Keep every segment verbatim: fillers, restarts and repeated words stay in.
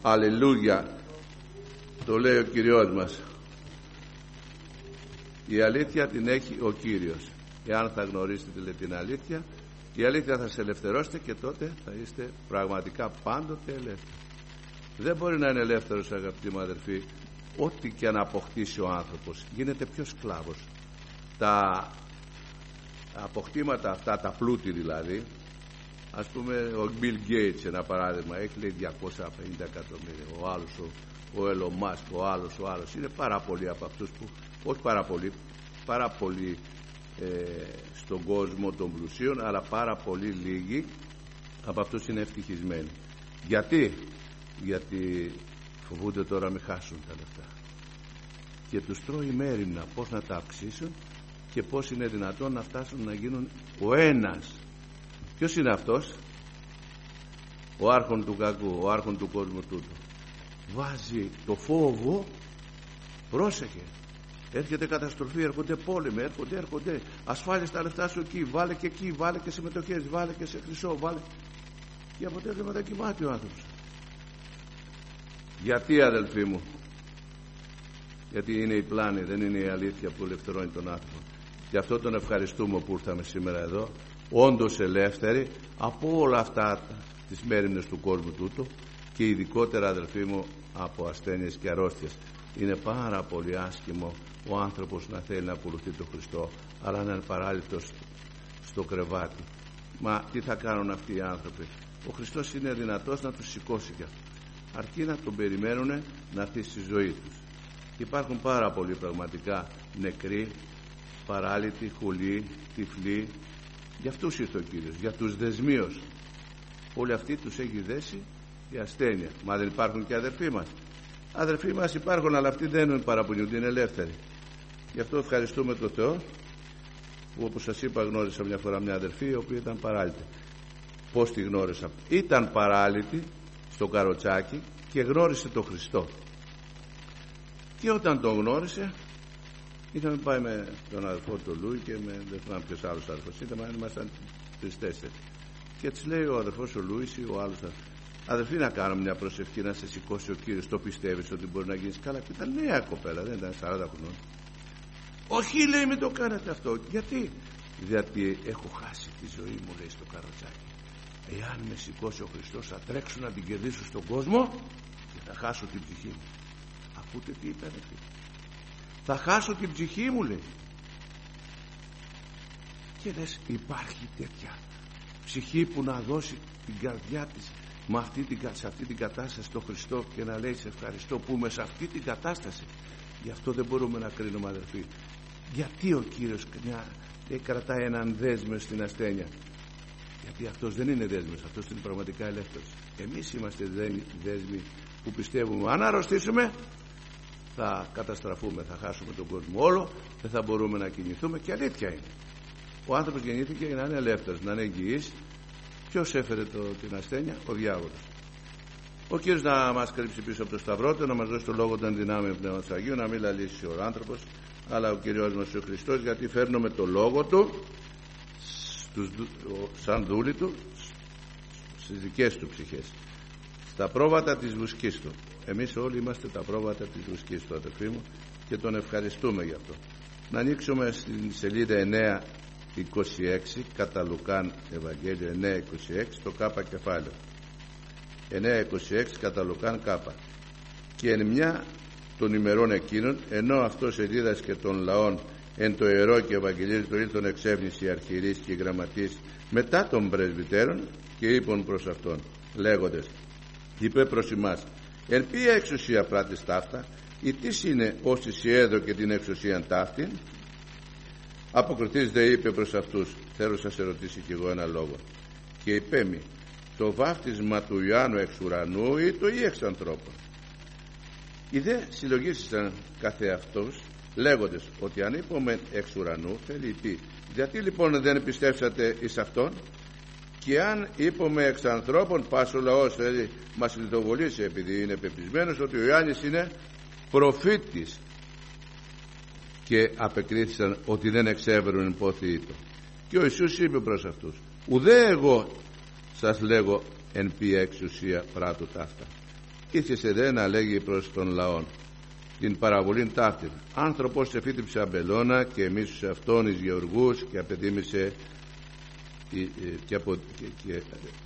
Αλληλούια. Το λέει ο Κυριός μας. Η αλήθεια την έχει ο Κύριος. Εάν θα γνωρίσετε λέει, την αλήθεια, η αλήθεια θα σε ελευθερώσετε και τότε θα είστε πραγματικά πάντοτε ελεύθεροι. Δεν μπορεί να είναι ελεύθερος, αγαπητοί μου αδερφοί, ό,τι και αν αποκτήσει ο άνθρωπος. Γίνεται πιο σκλάβος. Τα αποκτήματα αυτά, τα πλούτη δηλαδή, ας πούμε ο Bill Gates ένα παράδειγμα έχει λέει διακόσια πενήντα εκατομμύρια, ο άλλος ο, ο Elon Musk, ο άλλος ο άλλος είναι πάρα πολλοί από αυτούς που, όχι πάρα πολλοί, πάρα πολλοί ε, στον κόσμο των πλουσίων, αλλά πάρα πολύ λίγοι από αυτούς είναι ευτυχισμένοι. Γιατί? Γιατί φοβούνται τώρα μην χάσουν τα λεφτά και τους τρώει μέριμνα πώς να τα αυξήσουν και πώς είναι δυνατόν να φτάσουν να γίνουν ο ένας. Ποιος είναι αυτός? Ο άρχον του κακού, ο άρχον του κόσμου τούτου. Βάζει το φόβο, πρόσεχε, έρχεται καταστροφή, έρχονται πόλεμοι, έρχονται, έρχονται ασφάλεια στα λεφτά σου εκεί, βάλε και εκεί, βάλε και σε μετοχές, βάλε και σε χρυσό, βάλε, και αποτέλεσμα τα κοιμάται ο άνθρωπος. Γιατί, αδελφοί μου? Γιατί είναι η πλάνη, δεν είναι η αλήθεια που ελευθερώνει τον άνθρωπο. Γι' αυτό τον ευχαριστούμε που ήρθαμε σήμερα εδώ, όντως ελεύθεροι από όλα αυτά τις μέριμνες του κόσμου τούτου και ειδικότερα, αδελφοί μου, από ασθένειες και αρρώστιες. Είναι πάρα πολύ άσχημο ο άνθρωπος να θέλει να ακολουθεί τον Χριστό, αλλά να είναι παράλυτος στο κρεβάτι. Μα τι θα κάνουν αυτοί οι άνθρωποι? Ο Χριστός είναι δυνατός να τους σηκώσει κι αυτό, αρκεί να τον περιμένουν να έρθει στη ζωή τους. Υπάρχουν πάρα πολλοί πραγματικά νεκροί, παράλυτοι, χουλοί, τυφλοί. Για αυτούς ήρθε ο Κύριος, για τους δεσμίους. Όλοι αυτοί τους έχει δέσει η ασθένεια. Μα δεν υπάρχουν και αδερφοί μας? Αδερφοί μας υπάρχουν, αλλά αυτοί δεν παραπονιούνται, είναι ελεύθεροι. Γι' αυτό ευχαριστούμε τον Θεό που, όπως σας είπα, γνώρισα μια φορά μια αδερφή η οποία ήταν παράλυτη. Πώς τη γνώρισα? Ήταν παράλυτη στο καροτσάκι και γνώρισε τον Χριστό. Και όταν τον γνώρισε, είχαμε πάει με τον αδερφό του Λούι και με, δεν θυμάμαι ποιος άλλος αδερφός ήταν, ήμασταν τρεις-τέσσερις. Και της λέει ο αδερφός ο Λούις ή ο άλλος, αδερφή, να κάνω μια προσευχή να σε σηκώσει ο Κύριος, το πιστεύεις ότι μπορεί να γίνεις καλά? Και ήταν νέα κοπέλα, δεν ήταν σαράντα χρονών. Όχι, λέει, μην το κάνετε αυτό. Γιατί? Γιατί έχω χάσει τη ζωή μου, λέει, στο καροτσάκι. Εάν με σηκώσει ο Χριστός θα τρέξω να την κερδίσω στον κόσμο και θα χάσω την ψυχή μου. Ακούτε τι ήταν εκεί? Θα χάσω την ψυχή μου, λέει. Και λες, υπάρχει τέτοια ψυχή που να δώσει την καρδιά της με αυτή την, σε αυτή την κατάσταση στον Χριστό και να λέει σε ευχαριστώ που είμαι σε αυτή την κατάσταση? Γι' αυτό δεν μπορούμε να κρίνουμε, αδερφοί. Γιατί ο Κύριος μια, κρατάει έναν δέσμιο στην ασθένεια? Γιατί αυτός δεν είναι δέσμιος, αυτός είναι πραγματικά ελεύθερος. Εμείς είμαστε δέσμοι που πιστεύουμε αν αρρωστήσουμε θα καταστραφούμε, θα χάσουμε τον κόσμο όλο, δεν θα μπορούμε να κινηθούμε. Και αλήθεια είναι, ο άνθρωπος γεννήθηκε για να είναι ελεύθερος, να είναι υγιής. Ποιος έφερε το, την ασθένεια? Ο διάβολος. Ο Κύριος να μας κρύψει πίσω από το σταυρό του, να μας δώσει το λόγο των δυνάμεων Πνεύματος Αγίου, να μην λαλήσει ο άνθρωπος, αλλά ο Κύριος μας ο Χριστός, γιατί φέρνουμε το λόγο του στους, σαν δούλη του στις δικές του ψυχές, στα πρόβατα της βουσκής του. Εμείς όλοι είμαστε τα πρόβατα της βουσκής του, αδελφοί μου, και τον ευχαριστούμε γι' αυτό. Να ανοίξουμε στην σελίδα εννιά είκοσι έξι, κατά Λουκάν Ευαγγέλιο εννιά είκοσι έξι, το κάπα κεφάλαιο. εννιά είκοσι έξι κατά Λουκάν κάπα. Και εν μια των ημερών εκείνων, ενώ αυτός εδίδασκε και των λαών εν το ιερό και ευαγγελίζει, το ήλθον εξεύνηση οι αρχιερείς και οι γραμματείς μετά των πρεσβυτέρων, και είπαν προς αυτόν λέγοντες, είπε προς ημάς, εν ποια εξουσία πράττεις ταύτα, ή τι είναι όσοι σοι έδωκε την εξουσίαν ταύτην? Αποκριθείς δε είπε προς αυτούς, θέλω σας ερωτήσει κι εγώ ένα λόγο. Και είπέμι, το βάφτισμα του Ιωάννου εξ ουρανού ή το ή εξ ανθρώπων? Οι δε συλλογίστησαν κάθε αυτούς λέγοντες ότι αν είπαμε εξ ουρανού θέλει πει, γιατί λοιπόν δεν πιστεύσατε εις αυτόν? Και αν είπαμε εξ ανθρώπων, πας ο λαός θέλει μας λιθοβολήσει, επειδή είναι πεπισμένος ότι ο Ιωάννης είναι προφήτης. Και απεκρίθησαν ότι δεν εξέβρουν υπόθητο. Και ο Ιησούς είπε προς αυτούς, ουδέ εγώ σας λέγω εν ποια εξουσία πράττω ταύτα. ήθισε δε να λέγει προς τον λαόν την παραβολήν ταύτην. Άνθρωπος εφήτυψε αμπελώνα και εμείς αυτόν εις γεωργούς και απεδίμησε και, απο, και, και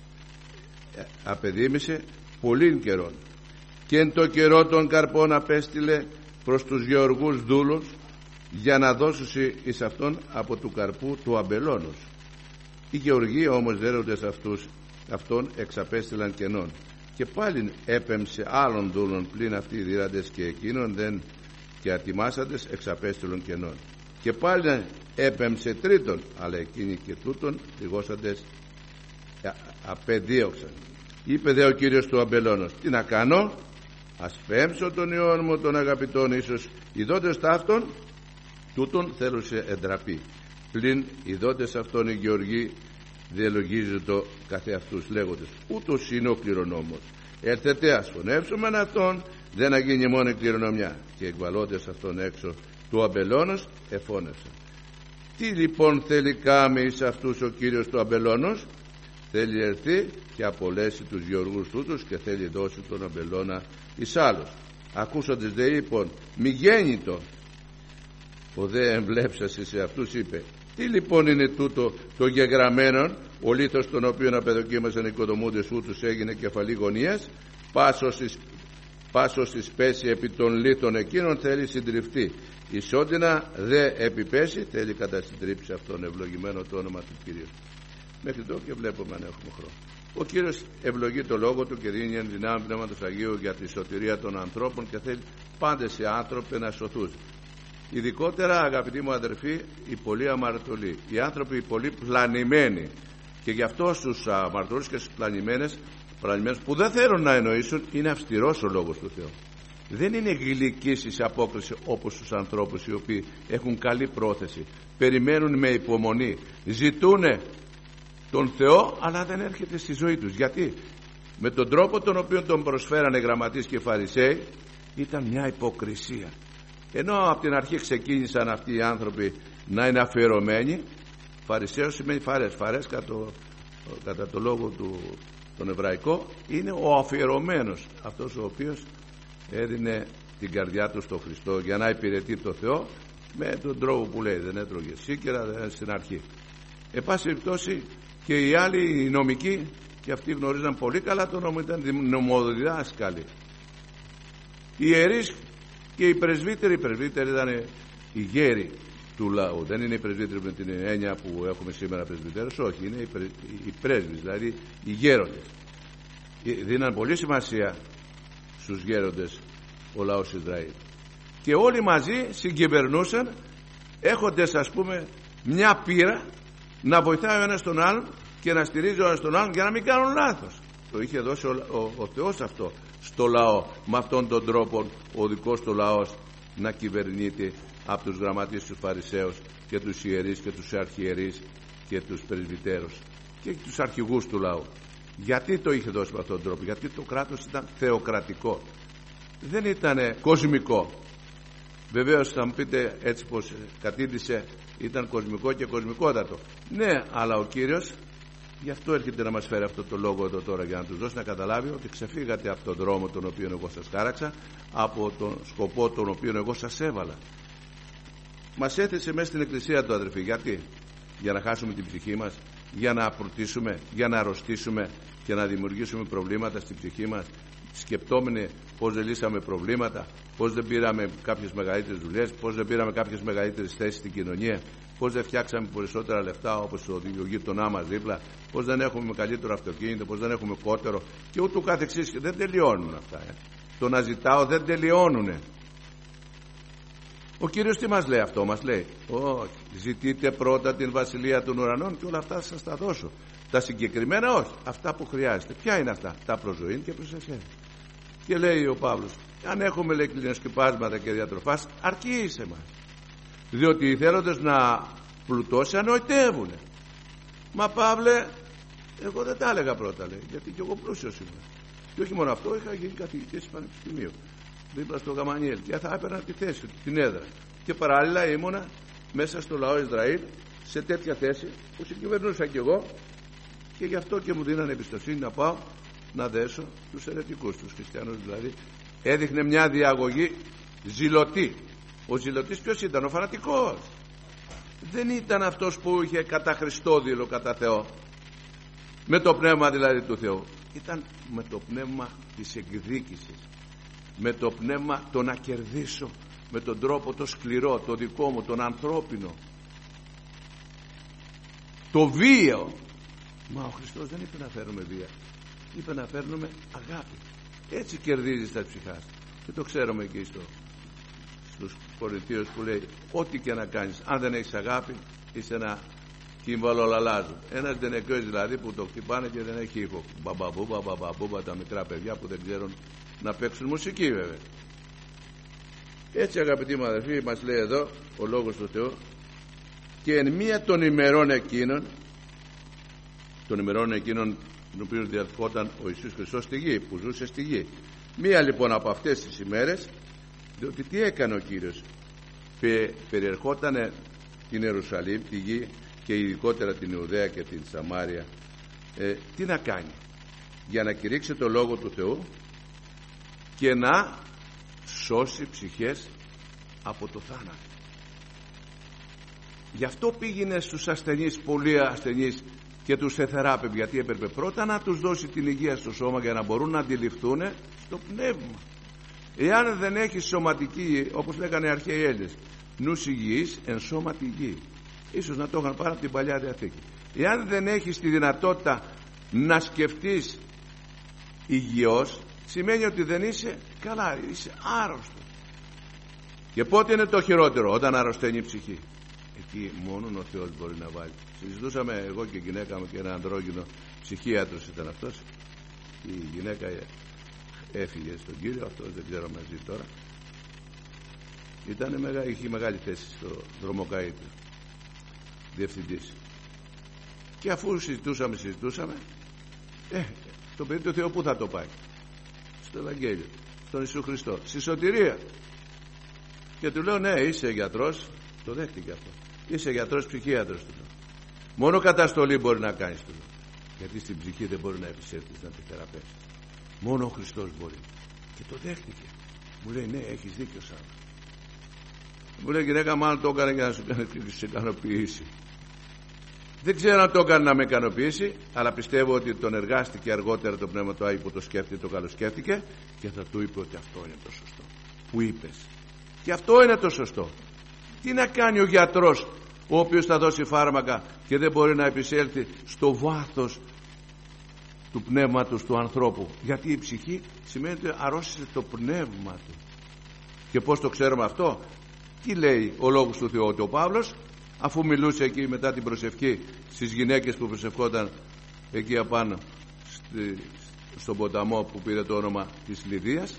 απεδίμησε πολλήν καιρόν. Και εν το καιρό των καρπών απέστειλε προς τους γεωργούς δούλους για να δώσουν εις αυτόν από του καρπού του αμπελώνος. Οι γεωργοί όμως δέροντες αυτούς αυτόν εξαπέστειλαν κενών. Και πάλιν έπεμψε άλλων δούλων πλην αυτοί οι δίραντες και εκείνων δεν και ατιμάσαντες εξαπέστειλον κενών. Και πάλιν έπεμψε τρίτον, αλλά εκείνοι και τούτον λιγώσαντες απεδίωξαν. Είπε δε ο Κύριος του αμπελώνος, τι να κάνω, ας πέμψω τον ιόν μου των αγαπητών, ίσως οι δότες ταύτων τούτον θέλουσε εντραπεί. Πλην οι δότες αυτών οι γεωργοί διαλογίζονται καθε αυτούς λέγοντες, ούτως είναι ο κληρονόμος. Έρθετε ας φωνεύσουμε αυτόν, δεν να γίνει μόνο η κληρονομιά. Και εκβαλώντες αυτόν έξω του αμπελώνος εφώνευσαν. Τι λοιπόν θέλει κάμε εις αυτούς ο Κύριος του αμπελώνος? Θέλει έρθει και απολέσει τους γεωργούς τούτους και θέλει δώσει τον αμπελώνα εις άλλους. Ακούσαντες δε είπων, μη γέννητο. Ο δε εμβλέψας σε αυτούς είπε, τι λοιπόν είναι τούτο το γεγραμμένον, ο λίθος τον οποίον απεδοκίμασαν οι οικοδομούντες ούτους έγινε κεφαλή γωνίας, πάσος εις πέσει επί των λίθων εκείνων θέλει συντριφτεί. Ισότινα δε επιπέσει θέλει κατασυντρίψει αυτόν, ευλογημένο το όνομα του Κυρίου. Μέχρι εδώ και βλέπουμε αν έχουμε χρόνο. Ο Κύριος ευλογεί το λόγο του και δίνει εν δυνάμει Πνεύματος Αγίου για τη σωτηρία των ανθρώπων και θέλει πάντες οι άνθρωποι να σωθούν. Ειδικότερα, αγαπητοί μου αδερφοί, οι πολύ αμαρτωλοί, οι άνθρωποι οι πολύ πλανημένοι, και γι' αυτό στους αμαρτωλούς και στους πλανημένες, πλανημένους που δεν θέλουν να εννοήσουν, είναι αυστηρός ο λόγος του Θεού. Δεν είναι γλυκής εις απόκριση όπως στους ανθρώπους οι οποίοι έχουν καλή πρόθεση, περιμένουν με υπομονή, ζητούν τον Θεό αλλά δεν έρχεται στη ζωή τους. Γιατί? Με τον τρόπο τον οποίο τον προσφέρανε γραμματείς και φαρισαίοι ήταν μια υποκρισία. Ενώ από την αρχή ξεκίνησαν αυτοί οι άνθρωποι να είναι αφιερωμένοι, φαρισαίος σημαίνει φαρές, φαρές κατά το, κατά το λόγο του τον εβραϊκό είναι ο αφιερωμένος, αυτός ο οποίος έδινε την καρδιά του στο Χριστό για να υπηρετεί το Θεό με τον τρόπο που λέει, δεν έτρωγε σίκερα, δεν στην αρχή. Εν πάση περιπτώσει και οι άλλοι οι νομικοί, και αυτοί γνωρίζαν πολύ καλά το νόμο, ήταν νομοδιδάσκαλοι. Οι ιερείς και οι πρεσβύτεροι, οι πρεσβύτεροι ήταν οι γέροι του λαού. Δεν είναι οι πρεσβύτεροι με την έννοια που έχουμε σήμερα πρεσβύτερους, όχι, είναι οι πρέσβεις, δηλαδή οι γέροντες. Δίναν πολύ σημασία στους γέροντες ο λαός Ισραήλ. Και όλοι μαζί συγκυβερνούσαν, έχοντες ας πούμε μια πείρα να βοηθάει ο ένας τον άλλον και να στηρίζει ο ένας τον άλλον για να μην κάνουν λάθος. Το είχε δώσει ο, ο, ο Θεός αυτό στο λαό, με αυτόν τον τρόπο ο δικός του λαός να κυβερνείται από τους γραμματείς, τους φαρισαίους και τους ιερείς και τους αρχιερείς και τους πρεσβυτέρους και τους αρχηγούς του λαού. Γιατί το είχε δώσει με αυτόν τον τρόπο? Γιατί το κράτος ήταν θεοκρατικό, δεν ήταν κοσμικό. Βεβαίως θα μου πείτε, έτσι πως κατήντησε ήταν κοσμικό και κοσμικότατο. Ναι, αλλά ο Κύριος γι' αυτό έρχεται να μας φέρει αυτό το λόγο εδώ τώρα, για να τους δώσει να καταλάβει ότι ξεφύγατε από τον δρόμο τον οποίο εγώ σας χάραξα, από τον σκοπό τον οποίο εγώ σας έβαλα. Μας έθεσε μέσα στην εκκλησία του, αδερφοί. Γιατί? Για να χάσουμε την ψυχή μας, για να απρουτίσουμε, για να αρρωστήσουμε και να δημιουργήσουμε προβλήματα στην ψυχή μας, σκεπτόμενοι πώς δεν λύσαμε προβλήματα, πώς δεν πήραμε κάποιες μεγαλύτερες δουλειές, πώς δεν πήραμε κάποιες μεγαλύτερες θέσεις στην κοινωνία, πώς δεν φτιάξαμε περισσότερα λεφτά όπως το γείτονά μας δίπλα, πώς δεν έχουμε καλύτερο αυτοκίνητο, πώς δεν έχουμε κότερο και ούτω καθεξής. Δεν τελειώνουν αυτά. Ε. Το να ζητάω δεν τελειώνουνε. Ο Κύριος τι μας λέει αυτό? Μας λέει, όχι, ζητείτε πρώτα την βασιλεία των ουρανών και όλα αυτά σας τα δώσω. Τα συγκεκριμένα όχι, αυτά που χρειάζεται. Ποια είναι αυτά? Τα προσζωήν και προσευχές. Και λέει ο Παύλος, αν έχουμε λέει κλινοσκυπάσματα και διατροφάς, αρκεί σε μας. Διότι οι θέλοντες να πλουτώσει ανοητεύουν. Μα Παύλε, εγώ δεν τα έλεγα πρώτα, λέει, γιατί και εγώ πλούσιος ήμουν. Και όχι μόνο αυτό, είχα γίνει καθηγητής πανεπιστημίου δίπλα στο Γαμανιέλ και θα έπαιρνα τη θέση του, την έδρα. Και παράλληλα ήμουνα μέσα στο λαό Ισραήλ σε τέτοια θέση που συγκυβερνούσα κι εγώ, και γι' αυτό και μου δίνανε εμπιστοσύνη να πάω να δέσω τους αιρετικούς, τους χριστιανούς δηλαδή. Έδειχνε μια διαγωγή ζηλωτή. Ο ζηλωτής ποιος ήταν? Ο φανατικός. Δεν ήταν αυτός που είχε κατά Χριστόδηλο, κατά Θεό, με το πνεύμα δηλαδή του Θεού. Ήταν με το πνεύμα της εκδίκησης, με το πνεύμα το να κερδίσω, με τον τρόπο το σκληρό, το δικό μου, τον ανθρώπινο, το βίαιο. Μα ο Χριστός δεν είπε να φέρνουμε βία, είπε να φέρνουμε αγάπη. Έτσι κερδίζεις τα ψυχάς. Και το ξέρουμε εκεί στο, στους Κορινθίους που λέει ό,τι και να κάνεις, αν δεν έχεις αγάπη είσαι ένα κύμβαλο λαλάζου. Ένας δενεκρός δηλαδή που το χτυπάνε και δεν έχει ήχο. Μπαμπαμπούμπα, μπαμπαμπούμπα, τα μικρά παιδιά που δεν ξέρουν να παίξουν μουσική βέβαια. Έτσι αγαπητοί μου αδελφοί, μας λέει εδώ ο Λόγος του Θεού, και εν μία των ημερών εκείνων, των ημερών εκείνων τον οποίο διαρχόταν ο Ιησούς Χριστός στη γη, που ζούσε στη γη. Μία λοιπόν από αυτές τις ημέρες, διότι τι έκανε ο Κύριος? Πε, περιερχότανε την Ιερουσαλήμ, τη γη, και ειδικότερα την Ιουδαία και την Σαμάρια. Ε, τι να κάνει? Για να κηρύξει το Λόγο του Θεού και να σώσει ψυχές από το θάνατο. Γι' αυτό πήγαινε στους ασθενείς, πολλοί ασθενείς, και τους εθεράπευε, γιατί έπρεπε πρώτα να τους δώσει την υγεία στο σώμα για να μπορούν να αντιληφθούν στο πνεύμα. Εάν δεν έχεις σωματική, όπως λέγανε οι αρχαίοι Έλληνες, νους υγιής εν σώματι υγιή, ίσως να το είχαν πάρει από την Παλιά Διαθήκη. Εάν δεν έχεις τη δυνατότητα να σκεφτείς υγιώς, σημαίνει ότι δεν είσαι καλά, είσαι άρρωστο. Και πότε είναι το χειρότερο? Όταν αρρωσταίνει η ψυχή. Εκεί μόνον ο Θεός μπορεί να βάλει. Συζητούσαμε εγώ και η γυναίκα μου και ένα ανδρόγυνο ψυχίατρος ήταν αυτός. Η γυναίκα έφυγε στον Κύριο, αυτός δεν ξέρω μαζί τώρα. Ήτανε μεγα, είχε μεγάλη θέση στο Δρομοκαΐτιο, διευθυντής. Και αφού συζητούσαμε, συζητούσαμε, ε, το παιδί του Θεού πού θα το πάει? Στο Ευαγγέλιο, στον Ιησού Χριστό, στη σωτηρία. Και του λέω, ναι, είσαι γιατρός, το δέχτηκε αυτό. Είσαι γιατρός ψυχίατρος, του λέω. Μόνο καταστολή μπορεί να κάνεις, του λέω. Γιατί στην ψυχή δεν μπορεί να επισέλθεις, να τη θεραπεύσεις. Μόνο ο Χριστός μπορεί. Και το δέχτηκε. Μου λέει, ναι, έχεις δίκιο Σάββα. Μου λέει, γυναίκα, μάλλον το έκανε για να σου ικανοποιήσει. Δεν ξέρω αν το έκανε να με ικανοποιήσει, αλλά πιστεύω ότι τον εργάστηκε αργότερα το Πνεύμα του Άγιου που το σκέφτηκε, το καλοσκέφτηκε και θα του είπε ότι αυτό είναι το σωστό που είπες. Και αυτό είναι το σωστό. Τι να κάνει ο γιατρός ο οποίος θα δώσει φάρμακα και δεν μπορεί να επισέλθει στο βάθος του πνεύματος του ανθρώπου? Γιατί η ψυχή σημαίνει ότι αρρώστησε το πνεύμα του. Και πώς το ξέρουμε αυτό? Τι λέει ο Λόγος του Θεού? Ότι ο Παύλος, αφού μιλούσε εκεί μετά την προσευχή στις γυναίκες που προσευχόταν εκεί απάνω στη, στον ποταμό που πήρε το όνομα της Λιδίας,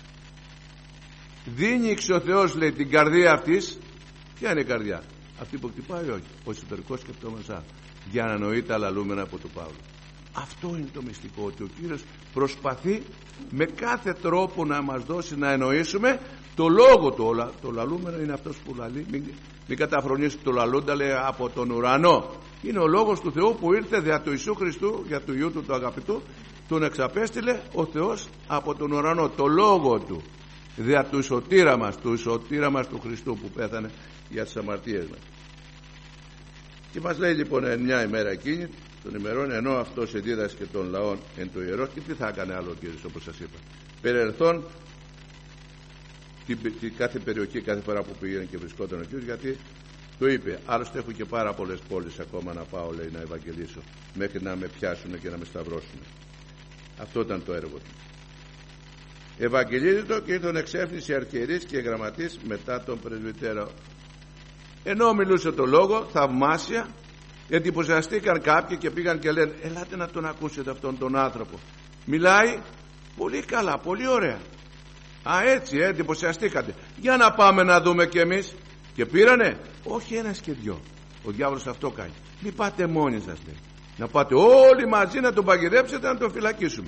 δίνει ο Θεός, λέει, την καρδία αυτής. Ποια είναι η καρδιά? Αυτή που χτυπάει, όχι, ο εσωτερικός σκεπτόμενος, για να νοεί τα λαλούμενα από τον Παύλο. Αυτό είναι το μυστικό, ότι ο Κύριος προσπαθεί με κάθε τρόπο να μας δώσει να εννοήσουμε το λόγο του. Το λαλούμενο είναι αυτός που λαλεί. Μην, μην καταφρονείς το λαλούντα, λέει, από τον ουρανό. Είναι ο λόγος του Θεού που ήρθε δια του Ιησού Χριστού, για του Υιού του του αγαπητού, τον εξαπέστειλε ο Θεός από τον ουρανό, το λόγο του, δια του σωτήρα μας, του σωτήρα μας του Χριστού που πέθανε για τις αμαρτίες μας. Και μας λέει λοιπόν εν μια ημέρα εκείνη των ημερών, ενώ αυτός εδίδασκε των λαών εν το ιερό, και τι θα έκανε άλλο ο Κύριος, όπως σας είπα? Περιερθών την, την κάθε περιοχή, κάθε φορά που πήγαινε και βρισκόταν ο Κύριος, γιατί το είπε, άλλωστε έχω και πάρα πολλές πόλεις ακόμα να πάω, λέει, να ευαγγελίσω, μέχρι να με πιάσουν και να με σταυρώσουν. Αυτό ήταν το έργο του. Ευαγγελίζεται και ήρθαν εξέφνηση αρχιερείς και γραμματείς μετά τον πρεσβυτέρο. Ενώ μιλούσε το λόγο θαυμάσια, εντυπωσιαστήκαν κάποιοι και πήγαν και λένε, ελάτε να τον ακούσετε αυτόν τον άνθρωπο, μιλάει πολύ καλά, πολύ ωραία. Α, έτσι, ε, εντυπωσιαστήκατε, για να πάμε να δούμε κι εμείς. Και πήρανε, όχι ένας και δυο, ο διάβολος αυτό κάνει. Μη πάτε μόνοι σας, λέει, να πάτε όλοι μαζί να τον παγιδέψετε, να τον φυλακίσουμε.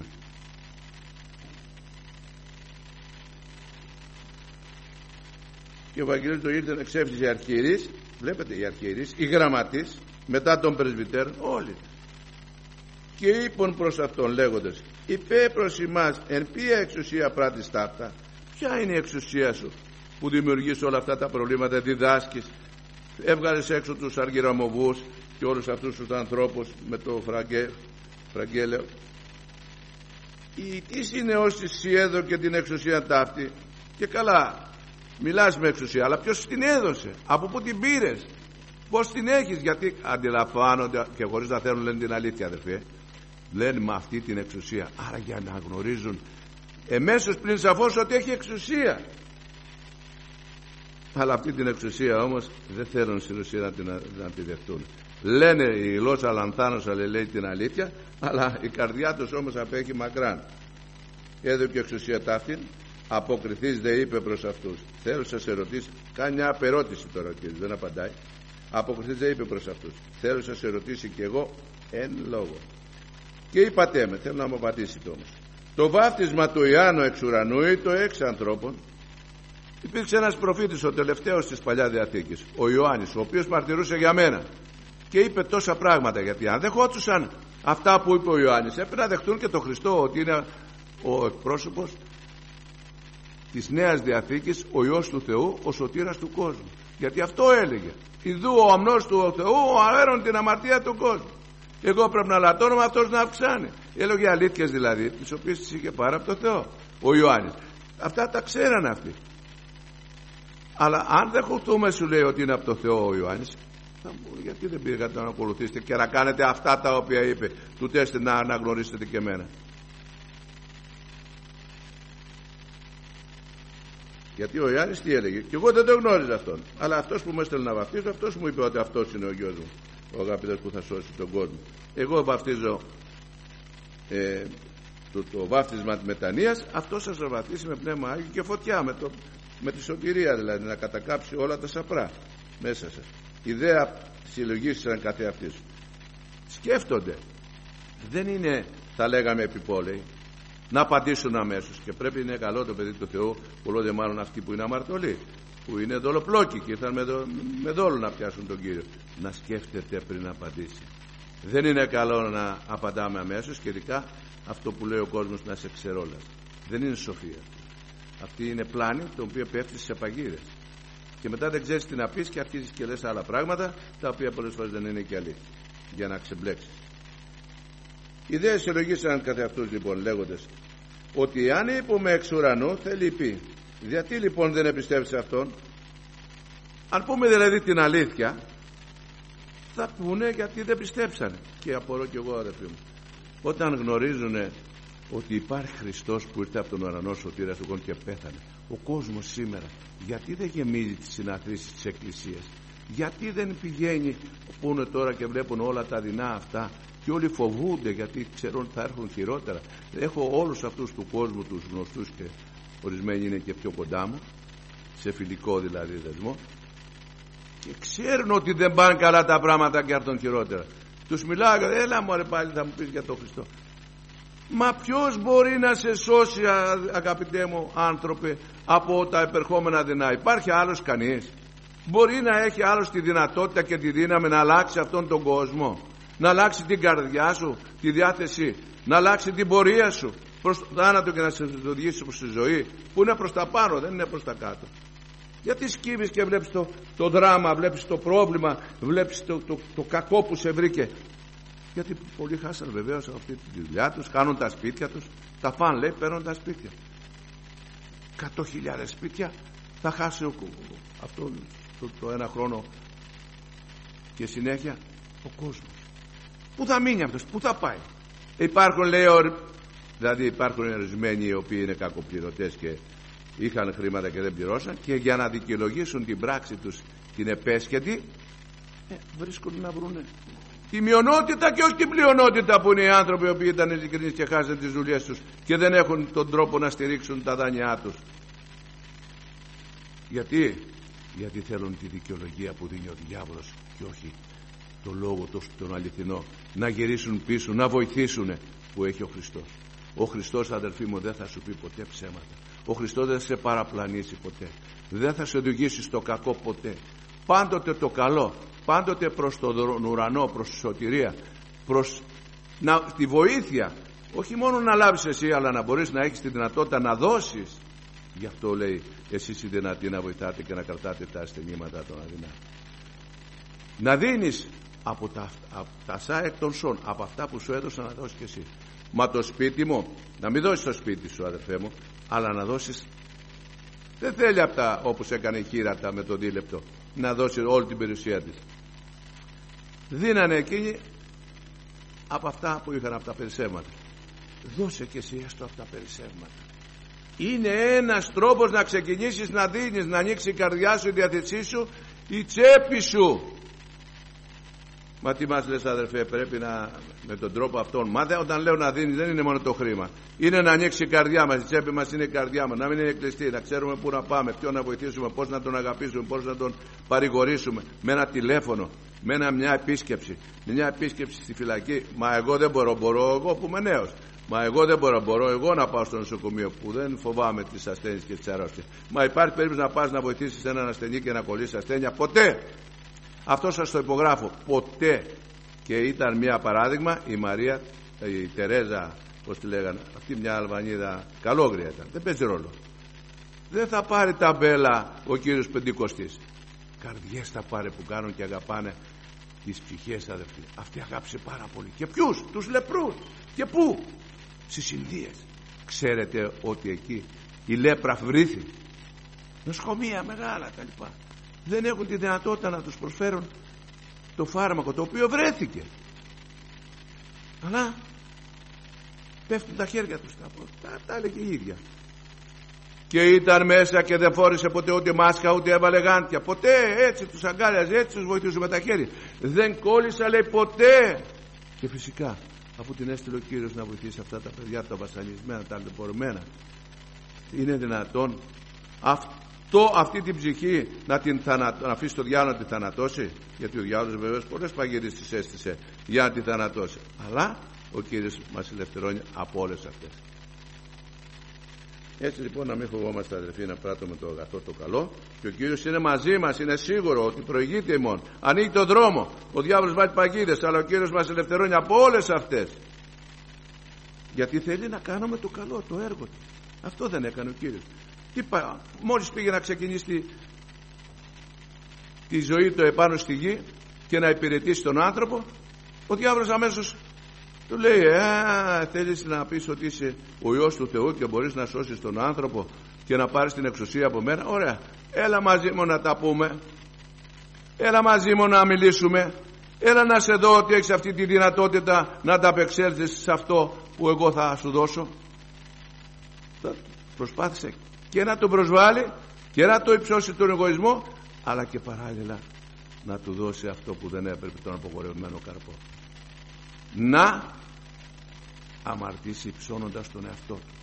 Και ο Ευαγγελίος το ήρθε να εξέφτιζε οι αρχιερείς, βλέπετε, οι αρχιερείς, οι γραμματείς, μετά τον πρεσβυτέρων, όλοι. Και είπαν προς αυτόν λέγοντες, υπέ προς ημάς εν ποια εξουσία πράττεις ταύτα. Ποια είναι η εξουσία σου που δημιουργείς όλα αυτά τα προβλήματα, διδάσκεις, έβγαλες έξω τους αργυραμοβούς και όλους αυτούς τους ανθρώπους με το φραγκέ, φραγκέλαιο. Η τι συνεώσεις εσύ έδωκε την εξουσία ταύτη? Και καλά, μιλάς με εξουσία, αλλά ποιος την έδωσε, από πού την πήρες, πώς την έχεις? Γιατί αντιλαμβάνονται και χωρίς να θέλουν λένε την αλήθεια, αδερφέ, λένε με αυτή την εξουσία, άρα για να γνωρίζουν εμέσως πλην σαφώς ότι έχει εξουσία. Αλλά αυτή την εξουσία όμως δεν θέλουν στην ουσία να την, να την δεχτούν. Λένε η γλώσσα λανθάνωσα λέει την αλήθεια, αλλά η καρδιά τους όμως απέχει μακράν. Έδωκε εξουσία ταύτην, αποκριθείς δε είπε προς αυτούς. Θέλω να σας ερωτήσω, κάνει μια απερώτηση τώρα ο κύριος, δεν απαντάει. Αποκριθείς δε είπε προς αυτούς. Θέλω να σας ερωτήσει κι εγώ εν λόγω. Και είπατε με, θέλω να μου απαντήσετε όμως. Το βάφτισμα του Ιωάννου εξ ουρανού ή το εξ ανθρώπων? Υπήρξε ένας προφήτης, ο τελευταίος της Παλιάς Διαθήκης, ο Ιωάννης, ο οποίος μαρτυρούσε για μένα και είπε τόσα πράγματα. Γιατί αν δεχόντουσαν αυτά που είπε ο Ιωάννης, έπρεπε να δεχτούν και τον Χριστό, ότι είναι ο εκπρόσωπος της Νέας Διαθήκης, ο Υιός του Θεού, ο σωτήρας του κόσμου. Γιατί αυτό έλεγε, ιδού ο αμνός του Θεού, ο αέρον την αμαρτία του κόσμου. Εγώ πρέπει να λατώνω, αυτός να αυξάνει. Έλεγε αλήθειες δηλαδή, τις οποίες τις είχε πάρει από το Θεό ο Ιωάννης. Αυτά τα ξέραν αυτοί. Αλλά αν δεχτούμε, σου λέει, ότι είναι από το Θεό ο Ιωάννης, γιατί δεν πήγατε να ακολουθήσετε και να κάνετε αυτά τα οποία είπε, του τέστε να αναγνωρίσετε και εμένα? Γιατί ο Ιωάννης τι έλεγε? Και εγώ δεν το γνώριζα αυτόν, αλλά αυτός που με έστελνε να βαφτίζω, αυτός μου είπε ότι αυτός είναι ο γιος μου, ο αγαπητός που θα σώσει τον κόσμο. Εγώ βαφτίζω ε, το, το βάφτισμα της μετανοίας, αυτός σας θα βαφτίσει με πνεύμα Άγιο και φωτιά, με, το, με τη σωτηρία δηλαδή, να κατακάψει όλα τα σαπρά μέσα σας. Ιδέα συλλογήσαν καθε αυτής. Σκέφτονται, δεν είναι, θα λέγαμε, επιπόλαιοι, να απαντήσουν αμέσως. Και πρέπει, είναι καλό το παιδί του Θεού, πολλό δε μάλλον αυτοί που είναι αμαρτωλοί, που είναι δολοπλόκοι και ήρθαν με, δο, με δόλο να πιάσουν τον Κύριο, να σκέφτεται πριν να απαντήσει. Δεν είναι καλό να απαντάμε αμέσως, και ειδικά αυτό που λέει ο κόσμος, να σε ξερόλας. Δεν είναι σοφία. Αυτή είναι πλάνη το οποίο πέφτει σε παγίδες. Και μετά δεν ξέρεις τι να πεις και αρχίζεις και λες άλλα πράγματα, τα οποία πολλές φορές δεν είναι και αλήθεια, για να ξεμπλέξεις. Οι ιδέες συλλογήσαν καθ' αυτούς λοιπόν, λέγοντες ότι αν είπουμε εξ ουρανού, θέλει πει. Γιατί λοιπόν δεν επιστεύεις αυτόν? Αν πούμε δηλαδή την αλήθεια, θα πούνε γιατί δεν πιστέψανε. Και απορώ κι εγώ, αδερφοί μου, όταν γνωρίζουν ότι υπάρχει Χριστός που ήρθε από τον ουρανό, σωτήρας του κόσμου, και πέθανε, ο κόσμος σήμερα γιατί δεν γεμίζει τις συναθρήσεις της Εκκλησίας? Γιατί δεν πηγαίνει, πούνε τώρα και βλέπουν όλα τα δεινά αυτά, και όλοι φοβούνται γιατί ξέρουν ότι θα έρθουν χειρότερα. Έχω όλους αυτούς του κόσμου, τους γνωστούς, και ορισμένοι είναι και πιο κοντά μου, σε φιλικό δηλαδή δεσμό, και ξέρουν ότι δεν πάνε καλά τα πράγματα και έρθουν χειρότερα. Τους μιλάω, έλα μωρέ πάλι θα μου πεις για τον Χριστό. Μα ποιος μπορεί να σε σώσει, αγαπητέ μου άνθρωπε, από τα επερχόμενα δεινά? Υπάρχει άλλος κανείς? Μπορεί να έχει άλλος τη δυνατότητα και τη δύναμη να αλλάξει αυτόν τον κόσμο, να αλλάξει την καρδιά σου, τη διάθεση, να αλλάξει την πορεία σου προς το θάνατο και να σε οδηγήσει προς τη ζωή, που είναι προς τα πάνω, δεν είναι προς τα κάτω? Γιατί σκύβεις και βλέπεις το, το δράμα, βλέπεις το πρόβλημα, βλέπεις το, το, το κακό που σε βρήκε? Γιατί πολλοί χάσαν βεβαίως αυτή τη δουλειά τους, κάνουν τα σπίτια τους, τα φαν λέει, παίρνουν τα σπίτια. Εκατό χιλιάδες σπίτια θα χάσει ο, αυτό το, το ένα χρόνο, και συνέχεια ο κόσμος. Πού θα μείνει αυτός, πού θα πάει? Υπάρχουν, λέει, δηλαδή υπάρχουν ορισμένοι οι οποίοι είναι κακοπληρωτές και είχαν χρήματα και δεν πληρώσαν, και για να δικαιολογήσουν την πράξη τους την επέσχετη, ε, βρίσκουν να βρούνε τη μειονότητα και όχι την πλειονότητα, που είναι οι άνθρωποι οι οποίοι ήταν ειλικρινείς και χάσαν τις δουλειές τους και δεν έχουν τον τρόπο να στηρίξουν τα δάνειά τους. Γιατί? Γιατί θέλουν τη δικαιολογία που δίνει ο διάβολος και όχι το λόγο τον αληθινό, να γυρίσουν πίσω, να βοηθήσουν, που έχει ο Χριστός. Ο Χριστός, αδελφοί μου, δεν θα σου πει ποτέ ψέματα. Ο Χριστός δεν θα σε παραπλανήσει ποτέ, δεν θα σε οδηγήσει στο κακό ποτέ. Πάντοτε το καλό, πάντοτε προς τον ουρανό, προς τη σωτηρία, προς να, τη βοήθεια. όχι μόνο να λάβεις εσύ, αλλά να μπορείς να έχεις τη δυνατότητα να δώσεις. Γι' αυτό λέει, εσείς οι δυνατοί να βοηθάτε και να κρατάτε τα ασθενήματα των αδυνάτων. Να δίνεις από τα, από τα σά εκ των σών, από αυτά που σου έδωσα να δώσεις και εσύ. Μα το σπίτι μου, να μην δώσεις το σπίτι σου, αδερφέ μου, αλλά να δώσεις. Δεν θέλει από τα, όπως έκανε η Χήρατα με το δίλεπτο, να δώσει όλη την περιουσία της. Δίνανε εκείνοι από αυτά που είχαν, από τα περισσεύματα. Δώσε και εσύ έστω από τα περισσεύματα. Είναι ένας τρόπος να ξεκινήσεις να δίνεις, να ανοίξει η καρδιά σου, η διάθεσή σου, η τσέπη σου. Μα τι μας λες, αδερφέ, πρέπει να με τον τρόπο αυτόν. Μα δε, όταν λέω να δίνεις δεν είναι μόνο το χρήμα. Είναι να ανοίξει η καρδιά μας, η τσέπη μας είναι η καρδιά μας. Να μην είναι κλειστή, να ξέρουμε πού να πάμε, ποιον να βοηθήσουμε, πώς να τον αγαπήσουμε, πώς να τον παρηγορήσουμε. Με ένα τηλέφωνο, με ένα, μια επίσκεψη. Μια επίσκεψη στη φυλακή. Μα εγώ δεν μπορώ, μπορώ εγώ που είμαι νέος. Μα εγώ δεν μπορώ, μπορώ εγώ να πάω στο νοσοκομείο που δεν φοβάμαι τις ασθένειες και τις αρρώστιες. Μα υπάρχει περίπτωση να πας να βοηθήσεις έναν ασθενή και να κολλήσει ασθένεια? Ποτέ. Αυτό σας το υπογράφω. Ποτέ. Και ήταν μια παράδειγμα η Μαρία, η Τερέζα, πώς τη λέγανε, αυτή μια Αλβανίδα, καλόγρια ήταν. Δεν παίζει ρόλο. Δεν θα πάρει ταμπέλα ο κύριος Πεντηκοστής. Καρδιές θα πάρει που κάνουν και αγαπάνε τις ψυχές, αδερφοί. Αυτή αγάπησε πάρα πολύ. Και ποιους? Τους λεπρούς. Και πού? Στις Ινδίες. Ξέρετε ότι εκεί η λέπρα βρήθη. Νοσοκομεία μεγάλα τα λοιπά. Δεν έχουν τη δυνατότητα να τους προσφέρουν το φάρμακο το οποίο βρέθηκε. Αλλά πέφτουν τα χέρια τους. Τα, τα έλεγε η ίδια. Και ήταν μέσα και δεν φόρησε ποτέ ούτε μάσκα ούτε έβαλε γάντια. Ποτέ. Έτσι τους αγκάλιαζε, έτσι τους βοηθούσε με τα χέρια. Δεν κόλλησα, λέει, ποτέ. Και φυσικά αφού την έστειλε ο Κύριος να βοηθήσει αυτά τα παιδιά, τα βασανισμένα, τα αλεπορμένα, είναι δυνατόν αυτό, αυτή την ψυχή να την θανα, να αφήσει το διάβολο να τη θανατώσει? Γιατί ο διάβολος βεβαίως πολλές παγίδες τις έστησε για να τη θανατώσει, αλλά ο Κύριος μας ελευθερώνει από όλες αυτές. Έτσι λοιπόν, να μην φοβόμαστε, αδελφοί, να πράττουμε το αγαθό το καλό, και ο Κύριος είναι μαζί μας, είναι σίγουρο ότι προηγείται ημών, ανοίγει τον δρόμο. Ο διάβολος βάζει παγίδες, αλλά ο Κύριος μας ελευθερώνει από όλες αυτές, γιατί θέλει να κάνουμε το καλό, το έργο του. Αυτό δεν έκανε ο Κύριος. Τι πα... μόλις πήγε να ξεκινήσει τη... τη ζωή του επάνω στη γη και να υπηρετήσει τον άνθρωπο, ο διάβολος αμέσως του λέει, ε, θέλεις να πεις ότι είσαι ο Υιός του Θεού και μπορείς να σώσεις τον άνθρωπο και να πάρεις την εξουσία από μένα? Ωραία, έλα μαζί μου να τα πούμε, έλα μαζί μου να μιλήσουμε, έλα να σε δω ότι έχεις αυτή τη δυνατότητα να τα απεξέλθεις σε αυτό που εγώ θα σου δώσω. Προσπάθησε και να τον προσβάλλει και να το υψώσει τον εγωισμό, αλλά και παράλληλα να του δώσει αυτό που δεν έπρεπε, τον απογορευμένο καρπό. Να αμαρτήσει ψώνοντας τον εαυτό του,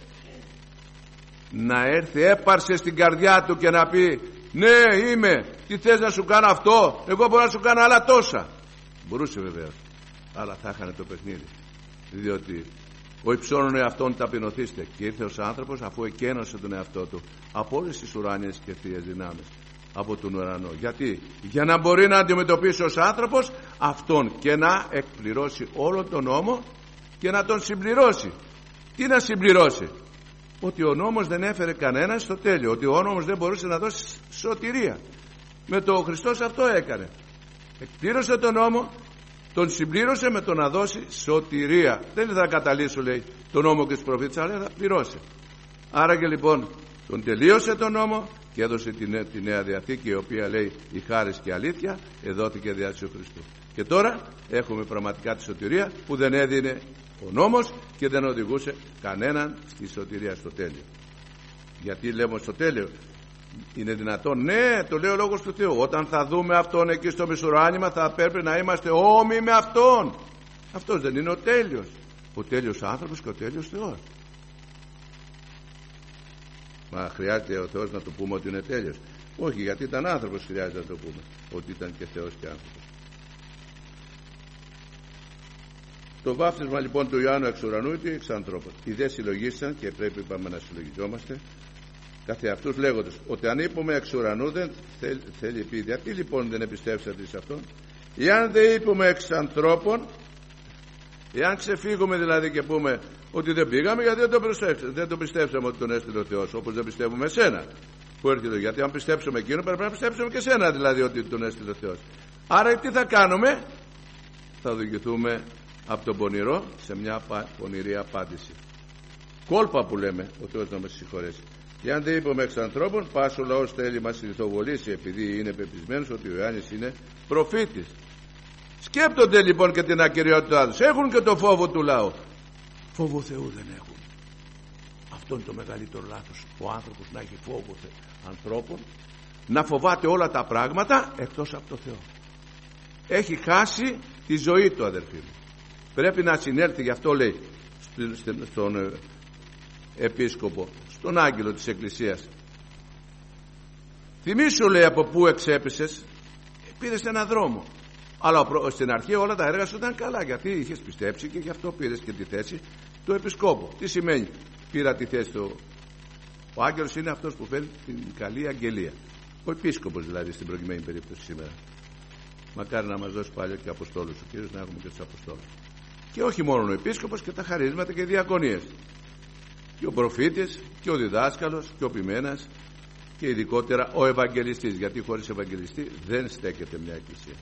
να έρθει έπαρσε στην καρδιά του και να πει, ναι είμαι, τι θες να σου κάνω αυτό, εγώ μπορώ να σου κάνω άλλα τόσα. Μπορούσε βεβαίως, αλλά θα έχανε το παιχνίδι, διότι ο υψώνων εαυτόν ταπεινωθήστε, και ήρθε ως άνθρωπος αφού εκένωσε τον εαυτό του από όλες τις ουράνιες και θείες δυνάμεις από τον ουρανό. Γιατί? Για να μπορεί να αντιμετωπίσει ως άνθρωπος αυτόν και να εκπληρώσει όλο τον νόμο και να τον συμπληρώσει. Τι να συμπληρώσει? Ότι ο νόμος δεν έφερε κανένα στο τέλειο, ότι ο νόμος δεν μπορούσε να δώσει σωτηρία. Με το Χριστός αυτό έκανε. Εκπλήρωσε τον νόμο, τον συμπλήρωσε με το να δώσει σωτηρία. Δεν θα καταλύσω, λέει, τον νόμο και τις προφήτες, αλλά θα πληρώσει. Άρα και λοιπόν τον τελείωσε τον νόμο και έδωσε τη νέα, τη νέα Διαθήκη, η οποία λέει η χάρις και αλήθεια εδόθηκε διά του Χριστού. Και τώρα έχουμε πραγματικά τη σωτηρία που δεν έδινε ο νόμος και δεν οδηγούσε κανέναν στη σωτηρία στο τέλειο. Γιατί λέμε στο τέλειο? Είναι δυνατόν? Ναι, το λέει ο Λόγος του Θεού. Όταν θα δούμε Αυτόν εκεί στο μεσουράνημα, θα πρέπει να είμαστε όμοιοι με Αυτόν. Αυτός δεν είναι ο τέλειος? Ο τέλειος άνθρωπος και ο τέλειος Θεός. Μα χρειάζεται ο Θεός να του πούμε ότι είναι τέλειος? Όχι, γιατί ήταν άνθρωπος, χρειάζεται να το πούμε ότι ήταν και Θεός και άνθρωπος. Το βάφτισμα λοιπόν του Ιωάννου εξ ουρανού ή εξ ανθρώπων? Οι δε συλλογίσαν, και πρέπει πάμε να συλλογιζόμαστε καθ' αυτούς λέγοντας ότι αν είπουμε εξ ουρανού δεν θέλ, θέλει επίδια. Γιατί λοιπόν δεν εμπιστεύσατε σε αυτόν? Εάν δεν είπουμε εξ ανθρώπων, Εάν ξεφύγουμε δηλαδή και πούμε ότι δεν πήγαμε, γιατί δεν το, δεν το πιστέψαμε ότι τον έστειλε ο Θεός, όπως δεν πιστεύουμε εσένα που έρχεται. Γιατί αν πιστέψουμε εκείνο, πρέπει να πιστέψουμε και εσένα δηλαδή ότι τον έστειλε ο Θεός. Άρα τι θα κάνουμε? Θα οδηγηθούμε από τον πονηρό σε μια πονηρή απάντηση. Κόλπα που λέμε, ο Θεός να μας συγχωρέσει. Και αν δεν είπαμε εξ ανθρώπων, πας ο λαός θέλει μας συνηθοβολήσει, επειδή είναι πεπισμένος ότι ο Ιωάννης είναι προφήτης. Σκέπτονται λοιπόν και την ακυριότητά τους. Έχουν και το φόβο του λαού. Φόβο Θεού δεν έχουν. Αυτό είναι το μεγαλύτερο λάθος. Ο άνθρωπος να έχει φόβο ανθρώπων, να φοβάται όλα τα πράγματα εκτός από το Θεό. Έχει χάσει τη ζωή του, αδερφοί μου. Πρέπει να συνέλθει, γι' αυτό λέει στον επίσκοπο, στον άγγελο της Εκκλησίας, θυμήσου, λέει, από πού εξέπεσες. Πήρες έναν δρόμο, αλλά στην αρχή όλα τα έργα σου ήταν καλά, γιατί είχες πιστέψει και γι' αυτό πήρες και τη θέση του επισκόπου. Τι σημαίνει πήρα τη θέση του? Ο άγγελος είναι αυτός που φέρνει την καλή αγγελία, ο επίσκοπος δηλαδή στην προκειμένη περίπτωση σήμερα. Μακάρι να μας δώσει πάλι και αποστόλους ο Κύριος, να έχουμε και τους αποστόλους. Και όχι μόνο ο επίσκοπος, και τα χαρίσματα και οι διακονίες, και ο προφήτης και ο διδάσκαλος και ο ποιμένας, και ειδικότερα ο Ευαγγελιστής, γιατί χωρίς Ευαγγελιστή δεν στέκεται μια εκκλησία.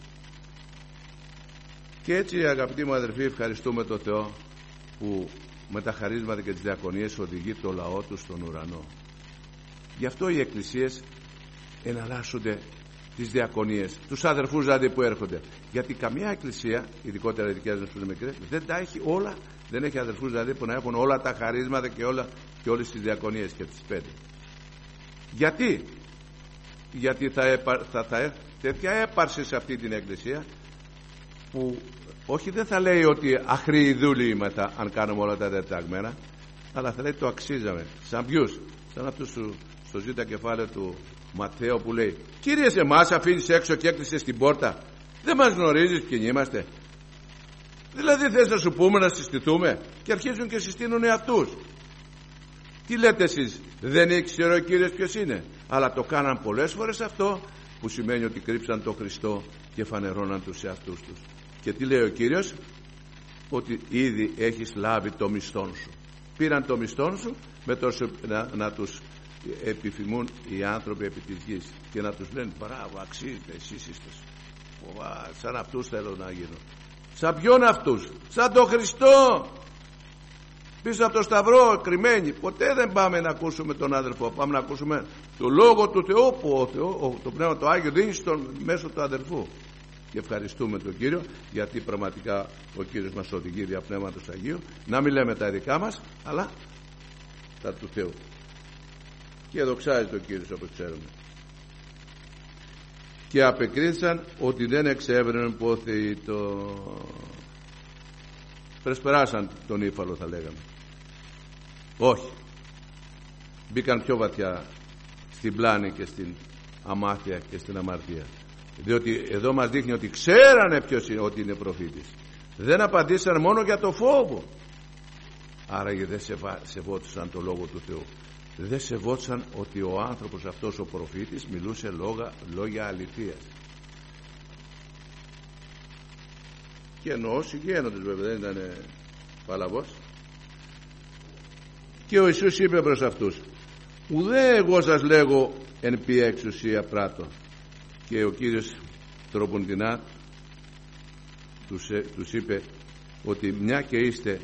Και έτσι, αγαπητοί μου αδερφοί, ευχαριστούμε τον Θεό που με τα χαρίσματα και τις διακονίες οδηγεί το λαό του στον ουρανό. Γι' αυτό οι εκκλησίες εναλλάσσονται τις διακονίες, τους αδερφούς δηλαδή που έρχονται. Γιατί καμία εκκλησία, ειδικότερα οι δικές μας που είναι μικρές, δεν τα έχει όλα, δεν έχει αδερφούς δηλαδή που να έχουν όλα τα χαρίσματα και, όλα, και όλες τις διακονίες και τις πέντε. Γιατί? Γιατί θα, επα, θα, θα έρθει τέτοια έπαρση σε αυτή την εκκλησία που όχι δεν θα λέει ότι αχρήοι δούλοι είμαστε αν κάνουμε όλα τα δεταγμένα, αλλά θα λέει το αξίζαμε. Σαν ποιους? Σαν αυτούς του, στο ζήτα κεφάλαιο του Ματθαίου που λέει, Κύριε, σε εμάς αφήνεις έξω και έκλεισες την πόρτα, δεν μας γνωρίζεις ποιοι είμαστε? Δηλαδή θες να σου πούμε να συστηθούμε? Και αρχίζουν και συστήνουν αυτούς. Τι λέτε εσείς? Δεν ήξερε ο Κύριος ποιος είναι? Αλλά το κάναν πολλές φορές αυτό, που σημαίνει ότι κρύψαν το Χριστό και φανερώναν τους εαυτούς τους. Και τι λέει ο Κύριος? Ότι ήδη έχεις λάβει το μισθόν σου. Πήραν το μισθόν σου με το να, να τους επιθυμούν οι άνθρωποι επί της γης και να τους λένε μπράβο, αξίζετε, εσείς είστε Ω, σαν αυτούς θέλω να γίνω. Σαν ποιον αυτούς? Σαν τον Χριστό, πίσω από το σταυρό κρυμμένοι. Ποτέ δεν πάμε να ακούσουμε τον αδερφό, πάμε να ακούσουμε το Λόγο του Θεού που ο Θεό, το Πνεύμα το Άγιο δίνει στον μέσο του αδερφού. Και ευχαριστούμε τον Κύριο, γιατί πραγματικά ο Κύριος μας οδηγεί δια Πνεύματος Αγίου να μην λέμε τα δικά μας, αλλά τα του Θεού. Και δοξάζεται ο Κύριος, όπως ξέρουμε. Και απεκρίθησαν ότι δεν εξέβρεναν πόθεοι το... Περασπεράσαν τον ύφαλο, θα λέγαμε. Όχι. Μπήκαν πιο βαθιά στην πλάνη και στην αμάθεια και στην αμαρτία. Διότι εδώ μας δείχνει ότι ξέρανε ποιος είναι, ότι είναι προφήτης. Δεν απαντήσαν μόνο για το φόβο. Άραγε δεν σεβόντουσαν το Λόγο του Θεού. Δεν σεβόντουσαν ότι ο άνθρωπος αυτός ο προφήτης μιλούσε λόγα, λόγια αληθείας. Και εννοώ συγγένοντες βέβαια, δεν ήταν παλαβός. Και ο Ιησούς είπε προς αυτούς, ουδέ εγώ σας λέγω εν ποια εξουσία πράττω. Και ο Κύριος τροποντινά τους, τους είπε ότι μια και είστε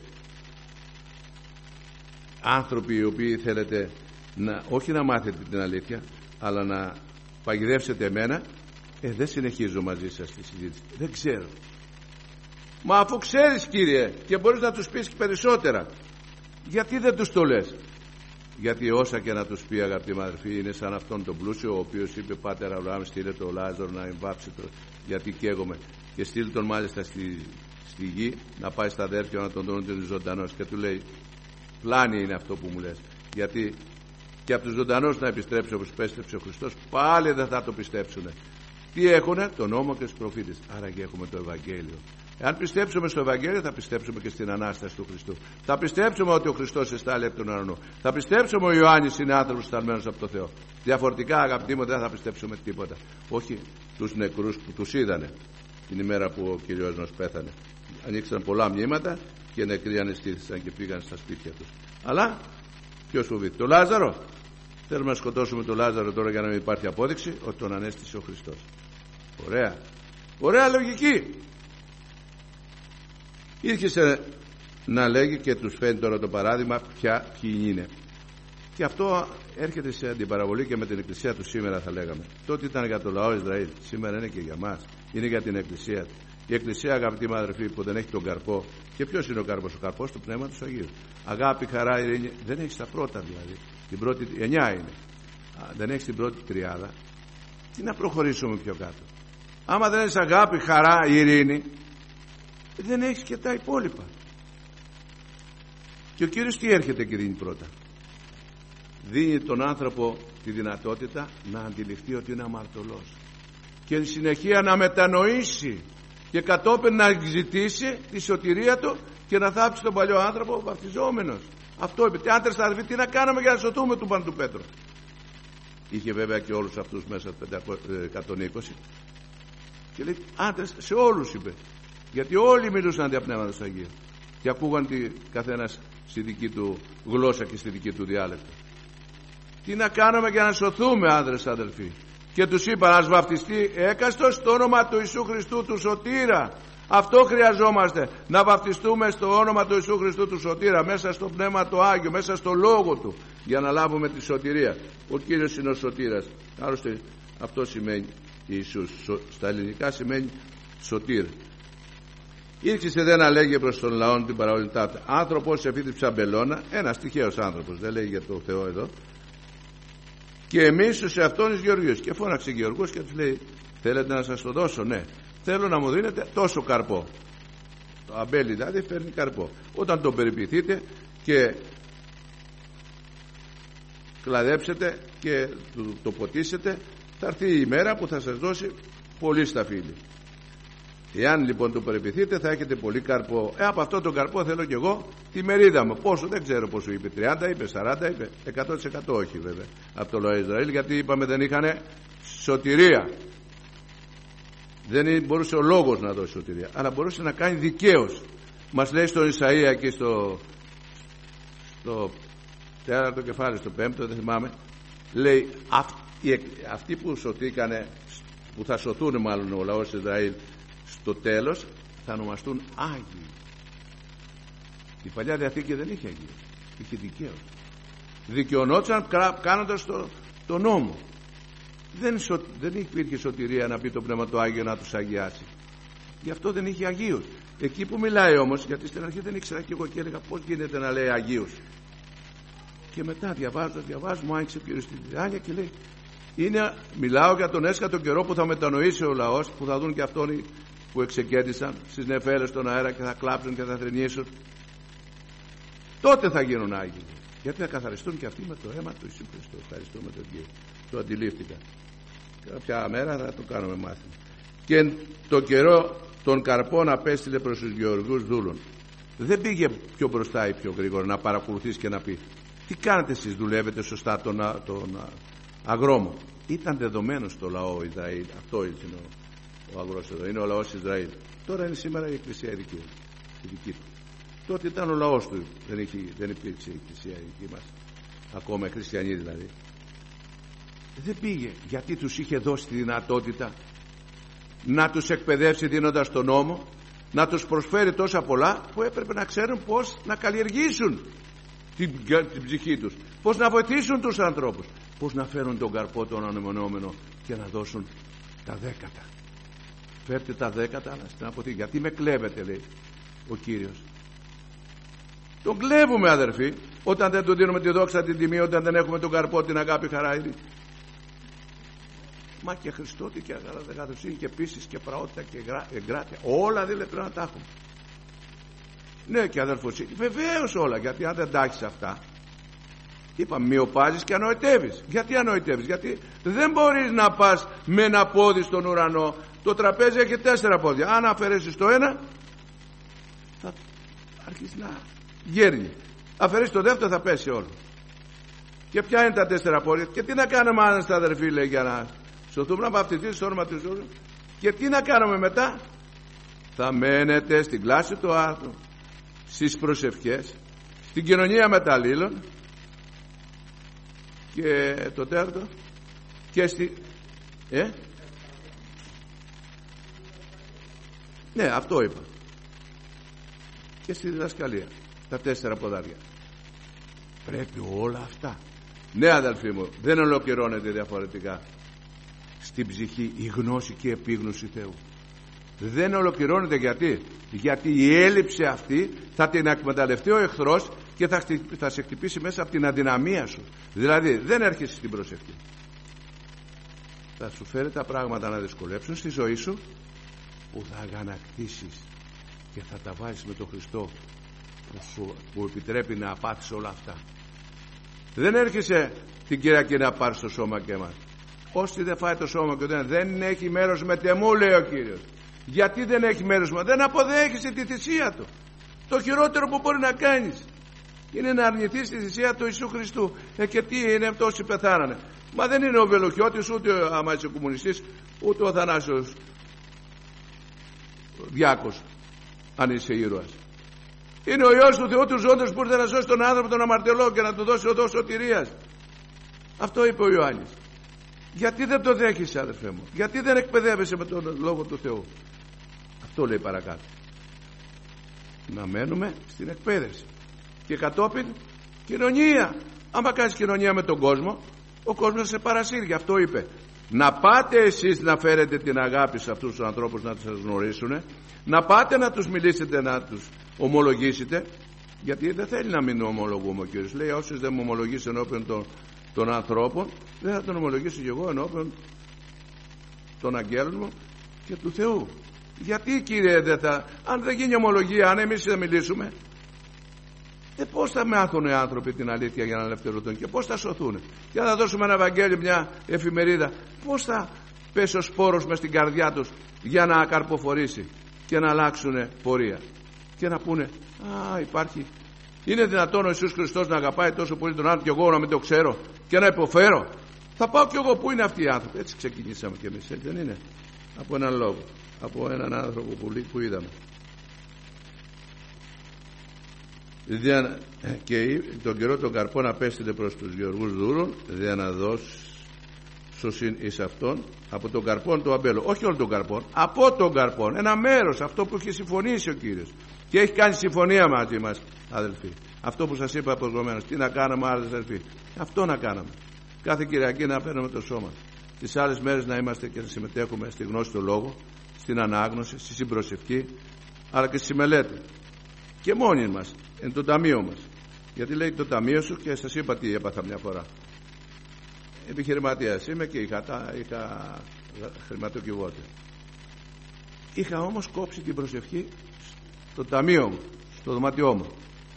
άνθρωποι οι οποίοι θέλετε να, όχι να μάθετε την αλήθεια, αλλά να παγιδεύσετε εμένα, ε, δεν συνεχίζω μαζί σας τη συζήτηση, δεν ξέρω. Μα αφού ξέρεις, Κύριε, και μπορείς να τους πεις περισσότερα, γιατί δεν τους το λες? Γιατί όσα και να τους πει, αγαπητοί μου αδερφοί, είναι σαν αυτόν τον πλούσιο ο οποίος είπε, Πάτερ Αβραάμ, στείλε το Λάζαρο να εμβάψει το, γιατί καίγομαι, και στείλει τον μάλιστα στη, στη γη να πάει στα αδέρφια να τον δουν τον ζωντανός. Και του λέει, πλάνη είναι αυτό που μου λες, γιατί και από τους ζωντανούς να επιστρέψει όπως επέστρεψε ο Χριστός, πάλι δεν θα το πιστέψουν. Τι έχουνε? Τον νόμο και τους προφήτες. Άρα και έχουμε το Ευαγγέλιο. Εάν πιστέψουμε στο Ευαγγέλιο, θα πιστέψουμε και στην Ανάσταση του Χριστού. Θα πιστέψουμε ότι ο Χριστός εστάλει από τον ουρανό. Θα πιστέψουμε ότι ο Ιωάννης είναι άνθρωπος σταλμένος από το Θεό. Διαφορετικά, αγαπητοί μου, δεν θα πιστέψουμε τίποτα. Όχι τους νεκρούς που τους είδανε. την ημέρα που ο Κύριος μας πέθανε. Ανοίξαν πολλά μνήματα και νεκροί αναισθήθησαν και πήγαν στα σπίτια τους. Αλλά ποιος φοβήθηκε? Το Λάζαρο? Θέλουμε να σκοτώσουμε τον Λάζαρο τώρα για να μην υπάρχει απόδειξη ότι τον ανέστησε ο Χριστός. Ωραία, ωραία λογική. Ήρχισε να λέγει και τους φαίνει τώρα το παράδειγμα ποια, ποιοι είναι. Και αυτό έρχεται σε αντιπαραβολή και με την Εκκλησία του σήμερα, θα λέγαμε. Τότε ήταν για το λαό Ισραήλ, σήμερα είναι και για μας. Είναι για την Εκκλησία. Η Εκκλησία, αγαπητοί μου αδερφοί, που δεν έχει τον καρπό. Και ποιος είναι ο καρπός? Ο καρπός του Πνεύματος Αγίου. Αγάπη, χαρά, ειρήνη. Δεν έχει τα πρώτα δηλαδή. Την πρώτη, εννιά είναι. Α, δεν έχει την πρώτη τριάδα. Τι να προχωρήσουμε πιο κάτω? Άμα δεν έχει αγάπη, χαρά, ειρήνη, δεν έχει και τα υπόλοιπα. Και ο Κύριος τι έρχεται και δίνει πρώτα? Δίνει τον άνθρωπο τη δυνατότητα να αντιληφθεί ότι είναι αμαρτωλός και στη συνεχεία να μετανοήσει και κατόπιν να ζητήσει τη σωτηρία του και να θάψει τον παλιό άνθρωπο βαπτιζόμενος. Αυτό είπε. Άντρες αδερφοί, τι να κάνουμε για να σωθούμε, του πάνε του Πέτρου. Είχε βέβαια και όλους αυτούς μέσα εκατόν είκοσι και λέει άντρες, σε όλους είπε, γιατί όλοι μιλούσαν δια Πνεύματος Αγίου και ακούγαν τη καθένας στη δική του γλώσσα και στη δική του διάλεκτο. Τι να κάνουμε για να σωθούμε, άντρες αδελφοί? Και τους είπα, ας βαπτιστεί έκαστος στο όνομα του Ιησού Χριστού του Σωτήρα. Αυτό χρειαζόμαστε, να βαπτιστούμε στο όνομα του Ιησού Χριστού του Σωτήρα, μέσα στο Πνεύμα το Άγιο, μέσα στο Λόγο Του, για να λάβουμε τη σωτηρία. Ο Κύριος είναι ο Σωτήρας. Άλλωστε αυτό σημαίνει Ιησούς. Στα ελληνικά σημαίνει σωτήρ. Ήρξησε δε να λέγει προς τον λαό την παραβολή ταύτα. Άνθρωπος επί της ψαμπελώνα, ένας τυχαίος άνθρωπος, δεν λέει για το Θεό εδώ, και εμείς σε αυτόν εις Γεωργίος. Και φώναξε Γεωργός και τους λέει, θέλετε να σας το δώσω? Ναι, θέλω να μου δίνετε τόσο καρπό. Το αμπέλι δηλαδή φέρνει καρπό. Όταν τον περιποιηθείτε και κλαδέψετε και το ποτίσετε, θα έρθει η ημέρα που θα σας δώσει πολύ σταφύλι. Εάν λοιπόν το περιποιηθείτε θα έχετε πολύ καρπό. Ε, από αυτό το καρπό θέλω κι εγώ τη μερίδα μου. Πόσο? Δεν ξέρω πόσο είπε. τριάντα είπε, σαράντα είπε, εκατό τοις εκατό όχι βέβαια από το λαό Ισραήλ, γιατί είπαμε δεν είχαν σωτηρία. Δεν μπορούσε ο λόγος να δώσει σωτηρία, αλλά μπορούσε να κάνει δικαίως. Μας λέει στον Ισαΐα και στο, στο τέταρτο κεφάλαιο, στο πέμπτο, δεν θυμάμαι, λέει αυτοί, αυτοί που σωθήκανε, που θα σωθούν μάλλον ο λαός Ισραήλ στο τέλος, θα ονομαστούν Άγιοι. Η Παλιά Διαθήκη δεν είχε Αγίους, είχε δικαίως. Δικαιωνόταν κάνοντας το, το νόμο. Δεν, σω, δεν υπήρχε σωτηρία να πει το Πνεύμα το Άγιο να τους αγιάσει. Γι' αυτό δεν είχε Αγίους. Εκεί που μιλάει όμως, γιατί στην αρχή δεν ήξερα και εγώ και έλεγα πώς γίνεται να λέει Αγίους. Και μετά διαβάζω, διαβάζω, μου άνοιξε ο Κύριος τη διάνοια και λέει, είναι, μιλάω για τον έσκατο καιρό που θα μετανοήσει ο λαός, που θα δουν και αυτόν που εξεκέντησαν στις νεφέλες στον αέρα και θα κλάψουν και θα θρηνήσουν. Τότε θα γίνουν Άγιοι. Γιατί θα καθαριστούν και αυτοί με το αίμα του Ιησού Χριστού. Ευχαριστούμε τον Κύριο. Το αντιλήφθηκα. Κάποια μέρα θα το κάνουμε μάθημα. Και το καιρό των καρπών απέστειλε προς τους γεωργούς δούλων. Δεν πήγε πιο μπροστά ή πιο γρήγορα να παρακολουθήσει και να πει, τι κάνετε εσείς, δουλεύετε σωστά τον, τον αγρόμο? Ήταν δεδομένο στο λαό Ισραήλ. Αυτό είναι ο, ο αγρός εδώ. Είναι ο λαός Ισραήλ. Τώρα είναι σήμερα η Εκκλησία η δική, η δική του. Τότε ήταν ο λαός του. Δεν, είχε, δεν υπήρξε η Εκκλησία η δική μας. Ακόμα οι χριστιανοί δηλαδή. Δεν πήγε γιατί τους είχε δώσει τη δυνατότητα να τους εκπαιδεύσει δίνοντας τον νόμο, να τους προσφέρει τόσα πολλά που έπρεπε να ξέρουν πώς να καλλιεργήσουν την, την ψυχή τους, πώς να βοηθήσουν τους ανθρώπους, πώς να φέρουν τον καρπό τον ανεμονόμενο και να δώσουν τα δέκατα. Φέρτε τα δέκατα στην αποθήκη. Γιατί με κλέβετε, λέει ο Κύριος. Τον κλέβουμε, αδερφοί, όταν δεν του δίνουμε τη δόξα, την τιμή, όταν δεν έχουμε τον καρπό, την αγάπη, χαρά. Μα και Χριστότη και αγαθοσύνη και πίσης και πραότητα και εγκράτεια, όλα δηλαδή πρέπει να τα έχουμε. Ναι, και αδερφοσύνη, βεβαίως όλα, γιατί αν δεν τα έχεις αυτά, είπαμε μειοπάζεις και ανοητεύεις. Γιατί ανοητεύεις? Γιατί δεν μπορείς να πας με ένα πόδι στον ουρανό. Το τραπέζι έχει τέσσερα πόδια. Αν αφαιρέσεις το ένα, θα αρχίσει να γέρνει. Αφαιρέσεις το δεύτερο, θα πέσει όλο. Και ποια είναι τα τέσσερα πόδια? Και τι να κάνουμε, αν στα αδερφοί, λέει, για να σωθούμε, να βαπτιστείς στο όνομα του Ιησού? Και τι να κάνουμε μετά? θα μένετε στην κλάση του άρθρου, στις προσευχές, στην κοινωνία μεταλλήλων και το τέταρτο και στη... Ε? Ναι, αυτό είπα. Και στη διδασκαλία. Τα τέσσερα ποδάρια. Πρέπει όλα αυτά. Ναι, αδελφοί μου, δεν ολοκληρώνεται διαφορετικά στην ψυχή η γνώση και η επίγνωση Θεού. Δεν ολοκληρώνεται γιατί γιατί η έλλειψη αυτή θα την εκμεταλλευτεί ο εχθρός και θα, θα σε χτυπήσει μέσα από την αδυναμία σου. Δηλαδή δεν έρχεσαι στην προσευχή, θα σου φέρει τα πράγματα να δυσκολέψουν στη ζωή σου, που θα αγανακτήσεις και θα τα βάζεις με τον Χριστό που, σου, που επιτρέπει να πάθεις όλα αυτά. Δεν έρχεσαι την Κυριακή να πάρεις το σώμα και αίμα. Όσοι δεν φάει το σώμα και δεν, δεν έχει μέρος με τεμού, λέει ο Κύριος. Γιατί δεν έχει μέρος με? Δεν αποδέχεσαι τη θυσία του. Το χειρότερο που μπορεί να κάνεις είναι να αρνηθείς τη θυσία του Ιησού Χριστού. Ε, και τι είναι, τόσοι πεθάνανε. Μα δεν είναι ο Βελοχιώτης, ούτε άμα είσαι κομμουνιστής, ούτε ο Θανάσιος Διάκος, αν είσαι ήρωας. Είναι ο Υιός του Θεού του ζώντος που ήρθε να σώσει τον άνθρωπο τον αμαρτωλό και να του δώσει οδό σωτηρίας. Αυτό είπε ο Ιωάννης. Γιατί δεν το δέχεσαι, αδερφέ μου? Γιατί δεν εκπαιδεύεσαι με τον Λόγο του Θεού? Αυτό λέει παρακάτω. Να μένουμε στην εκπαίδευση. Και κατόπιν κοινωνία. Άμα κάνεις κοινωνία με τον κόσμο, ο κόσμος σε παρασύρει. Γι' αυτό είπε, να πάτε εσείς να φέρετε την αγάπη σε αυτούς τους ανθρώπους, να τους γνωρίσουν, να πάτε να τους μιλήσετε, να τους ομολογήσετε, γιατί δεν θέλει να μην ομολογούμε ο Κύριος. Λέει, όσοι δεν μου ομολογήσει ενώπιον των, των ανθρώπων, δεν θα τον ομολογήσω και εγώ ενώπιον των αγγέλων μου και του Θεού. Γιατί, Κύριε, δεν θα, αν δεν γίνει ομολογία, αν εμείς δεν μιλήσουμε, ε, πώς θα μάθουν οι άνθρωποι την αλήθεια για να ελευθερωθούν και πώς θα σωθούν? Και αν θα δώσουμε ένα Ευαγγέλιο, μια εφημερίδα, πώς θα πέσει ο σπόρος μες στην καρδιά τους για να καρποφορήσει και να αλλάξουν πορεία και να πούνε, α, υπάρχει, είναι δυνατόν ο Ιησούς Χριστός να αγαπάει τόσο πολύ τον άνθρωπο και εγώ να μην το ξέρω και να υποφέρω? Θα πάω κι εγώ. Πού είναι αυτοί οι άνθρωποι? Έτσι ξεκινήσαμε κι εμείς, έτσι δεν είναι? Από έναν λόγο, από έναν άνθρωπο που, που είδαμε. Και τον καιρό των καρπών απέστειλε προς τους γεωργούς δούλων, για να δώσουν εις αυτόν από τον καρπόν του αμπέλου. Όχι όλο τον καρπόν, από τον καρπόν, ένα μέρος, αυτό που έχει συμφωνήσει ο Κύριος και έχει κάνει συμφωνία μαζί μας, αδελφοί. Αυτό που σας είπα προηγουμένως, τι να κάναμε, αδελφοί? Αυτό να κάναμε. Κάθε Κυριακή να παίρνουμε το σώμα, τις άλλες μέρες να είμαστε και να συμμετέχουμε στη γνώση του λόγου, στην ανάγνωση, στη συμπροσευχή, αλλά και στη μελέτη. Και μόνοι μας, εν το ταμείο μας. Γιατί λέει το ταμείο σου, και σας είπα τι έπαθα μια φορά. Επιχειρηματίας είμαι και είχα, τα, είχα χρηματοκιβώτιο. Είχα όμως κόψει την προσευχή στο ταμείο μου, στο δωμάτιό μου.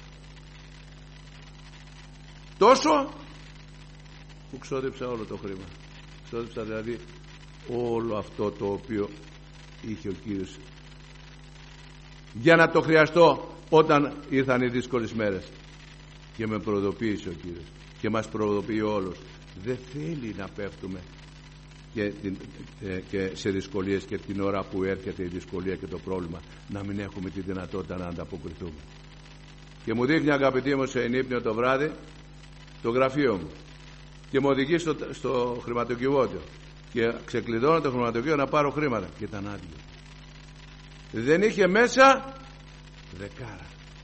Τόσο που ξόδεψα όλο το χρήμα. Ξόδεψα δηλαδή όλο αυτό το οποίο είχε ο Κύριος για να το χρειαστώ όταν ήρθαν οι δύσκολες μέρες. Και με προειδοποίησε ο Κύριος και μας προειδοποιεί όλους. Δεν θέλει να πέφτουμε και, και σε δυσκολίες, και την ώρα που έρχεται η δυσκολία και το πρόβλημα να μην έχουμε τη δυνατότητα να ανταποκριθούμε. Και μου δείχνει, αγαπητοί μου, σε ενύπνιο το βράδυ το γραφείο μου και μου οδηγεί στο, στο χρηματοκιβώτιο και ξεκλειδώνω το χρηματοκιβώτιο να πάρω χρήματα και ήταν άδειο. Δεν είχε μέσα δεκάρα.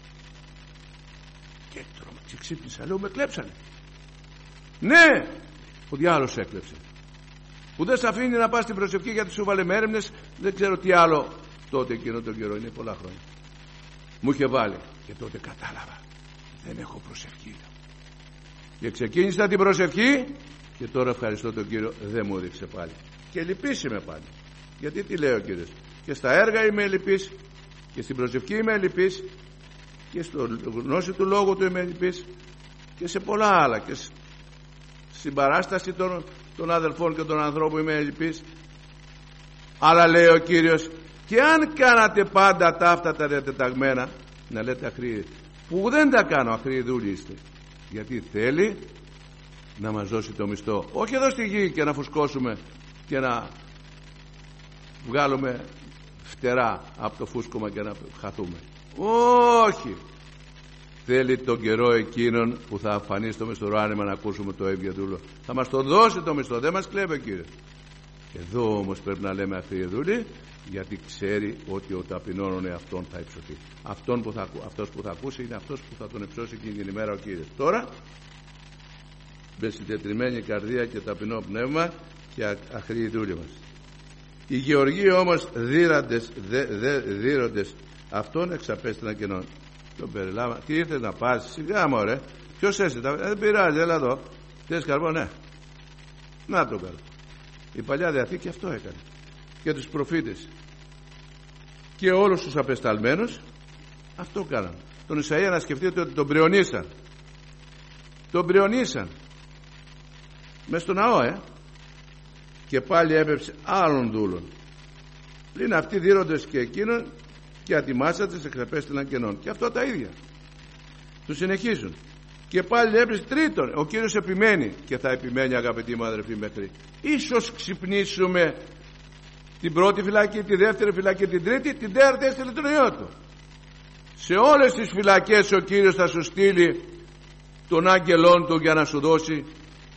Και τρώμα και ξύπνησα, λέω, με κλέψανε. Ναι, ο διάολος έκλεψε, που δεν σε αφήνει να πας στην προσευχή γιατί σου βάλε μέρεμνες, δεν ξέρω τι άλλο. Τότε εκείνο τον καιρό, είναι πολλά χρόνια, μου είχε βάλει και τότε κατάλαβα, δεν έχω προσευχή. Και ξεκίνησα την προσευχή και τώρα ευχαριστώ τον Κύριο, δεν μου έδειξε πάλι. Και λυπής είμαι πάλι. Γιατί τι λέει ο Κύριος? Και στα έργα είμαι λυπής, και στην προσευχή είμαι λυπής, και στο γνώση του λόγου του είμαι λυπής, και σε πολλά άλλα, και στην παράσταση των, των αδελφών και των ανθρώπων είμαι λυπής. Αλλά λέει ο Κύριος, και αν κάνατε πάντα τα αυτά τα διατεταγμένα, να λέτε αχρήοι, που δεν τα κάνω, αχρήοι δούλοι είστε. Γιατί θέλει να μας δώσει το μισθό, όχι εδώ στη γη και να φουσκώσουμε και να βγάλουμε φτερά από το φούσκωμα και να χαθούμε. Όχι. Θέλει τον καιρό εκείνον που θα φανεί στο μισθοράνομα να ακούσουμε το Ευαγγελίο. Θα μας το δώσει το μισθό, δεν μας κλέβει ο Κύριος. Εδώ όμως πρέπει να λέμε αυτή η δούλη, γιατί ξέρει ότι ο ταπεινώνων εαυτόν θα υψωθεί. Αυτόν που θα, αυτός που θα ακούσει είναι αυτός που θα τον υψώσει εκείνη την ημέρα ο Κύριος. Τώρα, με συντετριμένη καρδία και ταπεινό πνεύμα και αχρή η δούλη μας. Οι γεωργοί όμως δίραντες, δε, δε, δίροντες αυτόν εξαπέστηναν κενών. Τον περιλάβα. Τι ήρθες να πας? Σιγά μωρέ. Ποιος έστειτα? Δεν πειράζει, έλα εδώ. Θες καρπό? Ναι. Να το καρπό. Η Παλιά Διαθήκη αυτό έκανε. Και τους προφήτες και όλους τους απεσταλμένους αυτό κάναν. Τον Ισαΐα να σκεφτείτε ότι τον πριονίσαν. Τον πριονίσαν μες στο ναό, ε. Και πάλι έπεψε άλλων δούλων. Πλην αυτοί δίροντες και εκείνον και ατιμάσατες εξαπέστειλαν κενών. Και αυτό τα ίδια. Τους συνεχίζουν. Και πάλι έπεσε τρίτον. Ο Κύριος επιμένει και θα επιμένει, αγαπητοί μου αδερφοί, μέχρι. Ίσως ξυπνήσουμε την πρώτη φυλακή, τη δεύτερη φυλακή, την τρίτη, την τέταρτη έστειλε τον Υιό Του. Σε όλες τις φυλακές ο Κύριος θα σου στείλει τον άγγελόν Του για να σου δώσει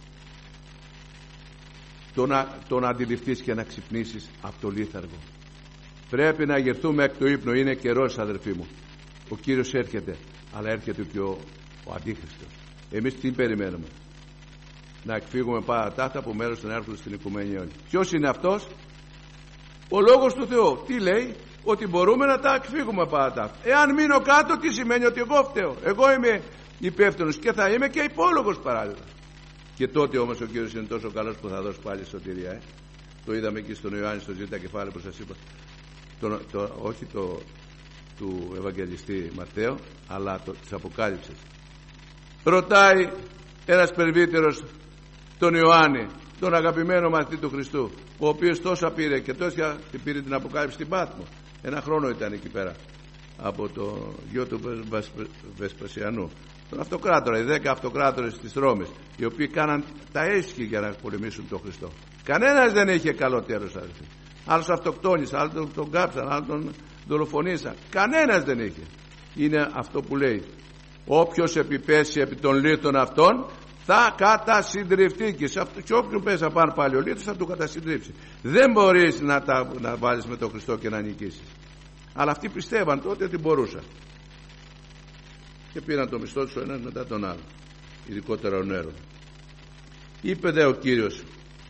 το να, το να αντιληφθείς και να ξυπνήσεις από το λίθαργο. Πρέπει να γερθούμε εκ του ύπνου. Είναι καιρός, αδερφοί μου. Ο Κύριος έρχεται, αλλά έρχεται και ο, ο Αντίχριστος. Εμείς τι περιμένουμε? Να εκφύγουμε παρατάχτα από μέρος των έρθουν στην οικουμένη όλη. Ποιος είναι αυτός? Ο Λόγος του Θεού. Τι λέει? Ότι μπορούμε να τα εκφύγουμε παρατάχτα. Εάν μείνω κάτω, τι σημαίνει? Ότι εγώ φταίω. Εγώ είμαι υπεύθυνος και θα είμαι και υπόλογος παράλληλα. Και τότε όμως ο Κύριος είναι τόσο καλός που θα δώσει πάλι σωτηρία. Ε? Το είδαμε εκεί στον Ιωάννη στο ζήτα κεφάλαιο που σας είπα. Το, το, όχι το του Ευαγγελιστή Ματθαίου, αλλά το, της Αποκάλυψης. Ρωτάει ένας περβύτερος τον Ιωάννη, τον αγαπημένο μαθητή του Χριστού, ο οποίος τόσα πήρε και τόσα πήρε την Αποκάλυψη στην Πάτμο. Ένα χρόνο ήταν εκεί πέρα από το γιο του Βεσπασιανού, τον αυτοκράτορα, οι δέκα αυτοκράτορες της Ρώμης, οι οποίοι κάναν τα έσχη για να πολεμήσουν τον Χριστό. Κανένας δεν είχε καλό τέλος, αδελφοί. Άλλος αυτοκτόνησαν, άλλος τον κάψαν, άλλος τον δολοφονήσαν. Κανένας δεν είχε. Είναι αυτό που λέει: όποιος επιπέσει επί των λίθων αυτών θα κατασυντριφτεί. Και, σε αυτό, και όποιον πέσει απάνω πάλι ο λίθος θα του κατασυντρίψει. Δεν μπορείς να, τα, να βάλεις με τον Χριστό και να νικήσεις. Αλλά αυτοί πιστεύαν τότε ότι μπορούσαν. Και πήραν το μισθό τους ο ένας μετά τον άλλο. Ειδικότερα ο Νέρο. Είπε δε ο Κύριος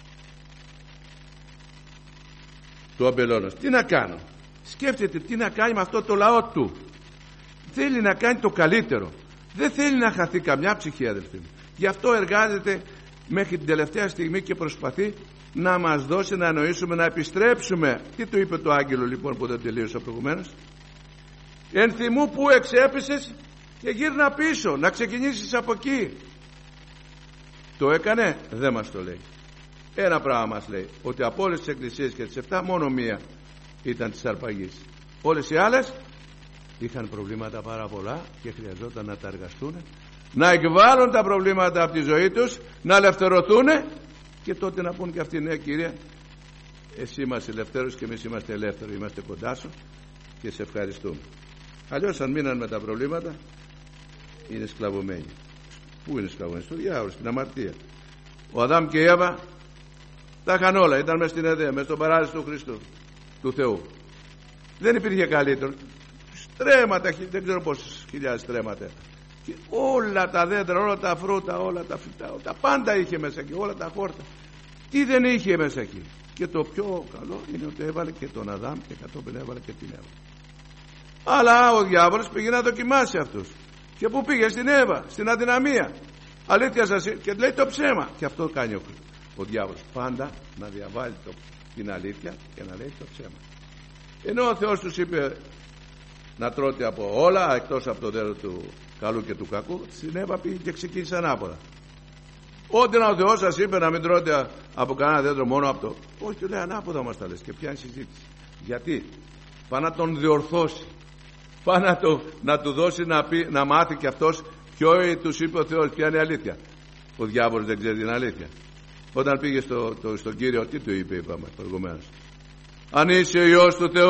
του αμπελώνος: τι να κάνω? Σκέφτεται τι να κάνει με αυτό το λαό του. Θέλει να κάνει το καλύτερο. Δεν θέλει να χαθεί καμιά ψυχή, αδελφοί μου. Γι' αυτό εργάζεται μέχρι την τελευταία στιγμή και προσπαθεί να μας δώσει να εννοήσουμε, να επιστρέψουμε. Τι του είπε το άγγελο λοιπόν που δεν τελείωσα προηγουμένως? Εν θυμού που εξέπεσες και γύρνα πίσω, να ξεκινήσεις από εκεί. Το έκανε? Δεν μας το λέει. Ένα πράγμα μας λέει, ότι από όλες τις εκκλησίες και τις εφτά μόνο μία ήταν της αρπαγής. Όλες οι άλλες είχαν προβλήματα πάρα πολλά και χρειαζόταν να τα εργαστούν, να εκβάλουν τα προβλήματα από τη ζωή τους, να ελευθερωθούν και τότε να πούν και αυτοί: ναι Κύριε, εσύ μας ελευθέρωσες και εμείς είμαστε ελεύθεροι, είμαστε κοντά σου και σε ευχαριστούμε. Αλλιώς αν μείναν με τα προβλήματα είναι σκλαβωμένοι. Πού είναι σκλαβωμένοι? Στο διάολο, στην αμαρτία. Ο Αδάμ και η Εύα τα είχαν όλα, ήταν μες στην Εδέα, μες στον παράδεισο του Χριστού, του Θεού. Δεν υπήρχε καλύτερο. Στρέμματα, δεν ξέρω πόσες χιλιάδες στρέμματα. Και όλα τα δέντρα, όλα τα φρούτα, όλα τα φυτά, τα πάντα είχε μέσα εκεί, όλα τα χόρτα. Τι δεν είχε μέσα εκεί? Και το πιο καλό είναι ότι έβαλε και τον Αδάμ και κατόπιν έβαλε και την Εύα. Αλλά ο διάβολος πήγε να δοκιμάσει αυτούς. Και πού πήγε? Στην Εύα, στην αδυναμία. Αλήθεια σας, και λέει το ψέμα. Και αυτό κάνει ο, ο διάβολος. Πάντα να διαβάλει το, την αλήθεια και να λέει το ψέμα. Ενώ ο Θεός τους είπε να τρώτε από όλα εκτός από το δέντρο του καλού και του κακού, στην Εύα πήγε και ξεκίνησε ανάποδα. Ό,τι να ο Θεός σας είπε να μην τρώτε από κανένα δέντρο, μόνο από το. Όχι, του λέει ανάποδα μας τα λες και πιάνει συζήτηση. Γιατί? Πάει να τον διορθώσει. Πάει να, το, να του δώσει να, πει, να μάθει και αυτός ποιο τους είπε ο Θεός, ποια είναι η αλήθεια. Ο διάβολος δεν ξέρει την αλήθεια. Όταν πήγε στο, το, στον Κύριο, τι του είπε, είπαμε προηγουμένως? Αν είσαι ο Υιός του Θεού,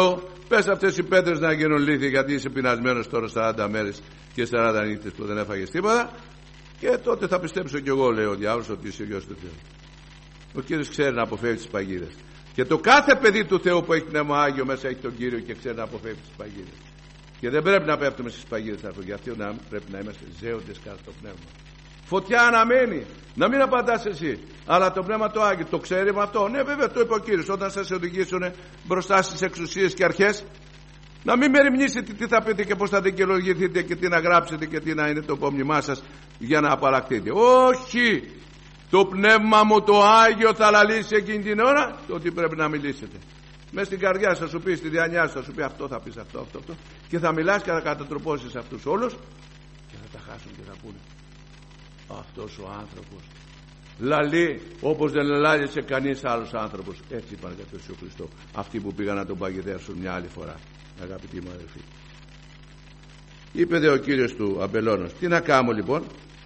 πες αυτές οι πέτρες να γίνουν λίθοι, γιατί είσαι πεινασμένος τώρα σαράντα μέρες και σαράντα νύχτες που δεν έφαγες τίποτα, και τότε θα πιστέψω κι εγώ, λέει ο διάβολος, ότι είσαι γιος του Θεού. Ο Κύριος ξέρει να αποφεύγει τις παγίδες. Και το κάθε παιδί του Θεού που έχει πνεύμα Άγιο μέσα έχει τον Κύριο και ξέρει να αποφεύγει τις παγίδες. Και δεν πρέπει να πέφτουμε στις παγίδες, γιατί πρέπει να είμαστε ζέοντες κατά το πνεύμα. Φωτιά αναμένει, να μην απαντάς εσύ, αλλά το πνεύμα το Άγιο το ξέρει με αυτό. Ναι, βέβαια, το είπε ο Κύριος, όταν σας οδηγήσουν μπροστά στις εξουσίες και αρχές, να μην μεριμνήσετε τι θα πείτε και πώς θα δικαιολογηθείτε και τι να γράψετε και τι να είναι το υπόμνημά σας για να απαλλαχτείτε. Όχι! Το πνεύμα μου το Άγιο θα λαλήσει εκείνη την ώρα το ότι πρέπει να μιλήσετε. Μες στην καρδιά θα σου πει, στη διανιά σου θα σου πει αυτό, θα πεις αυτό, αυτό, αυτό, και θα μιλάς και θα κατατροπώσεις αυτούς όλους και θα τα χάσουν και θα πούνε, αυτός ο άνθρωπος λαλεί όπως δεν λάλησε κανείς άλλος άνθρωπος. Έτσι είπαν για τον Ιησού Χριστό αυτοί που πήγαν να τον παγιδεύσουν μια άλλη φορά. Αγαπητοί μου αδελφοί, είπε δε ο Κύριος του Αμπελώνος, τι να κάνω λοιπόν?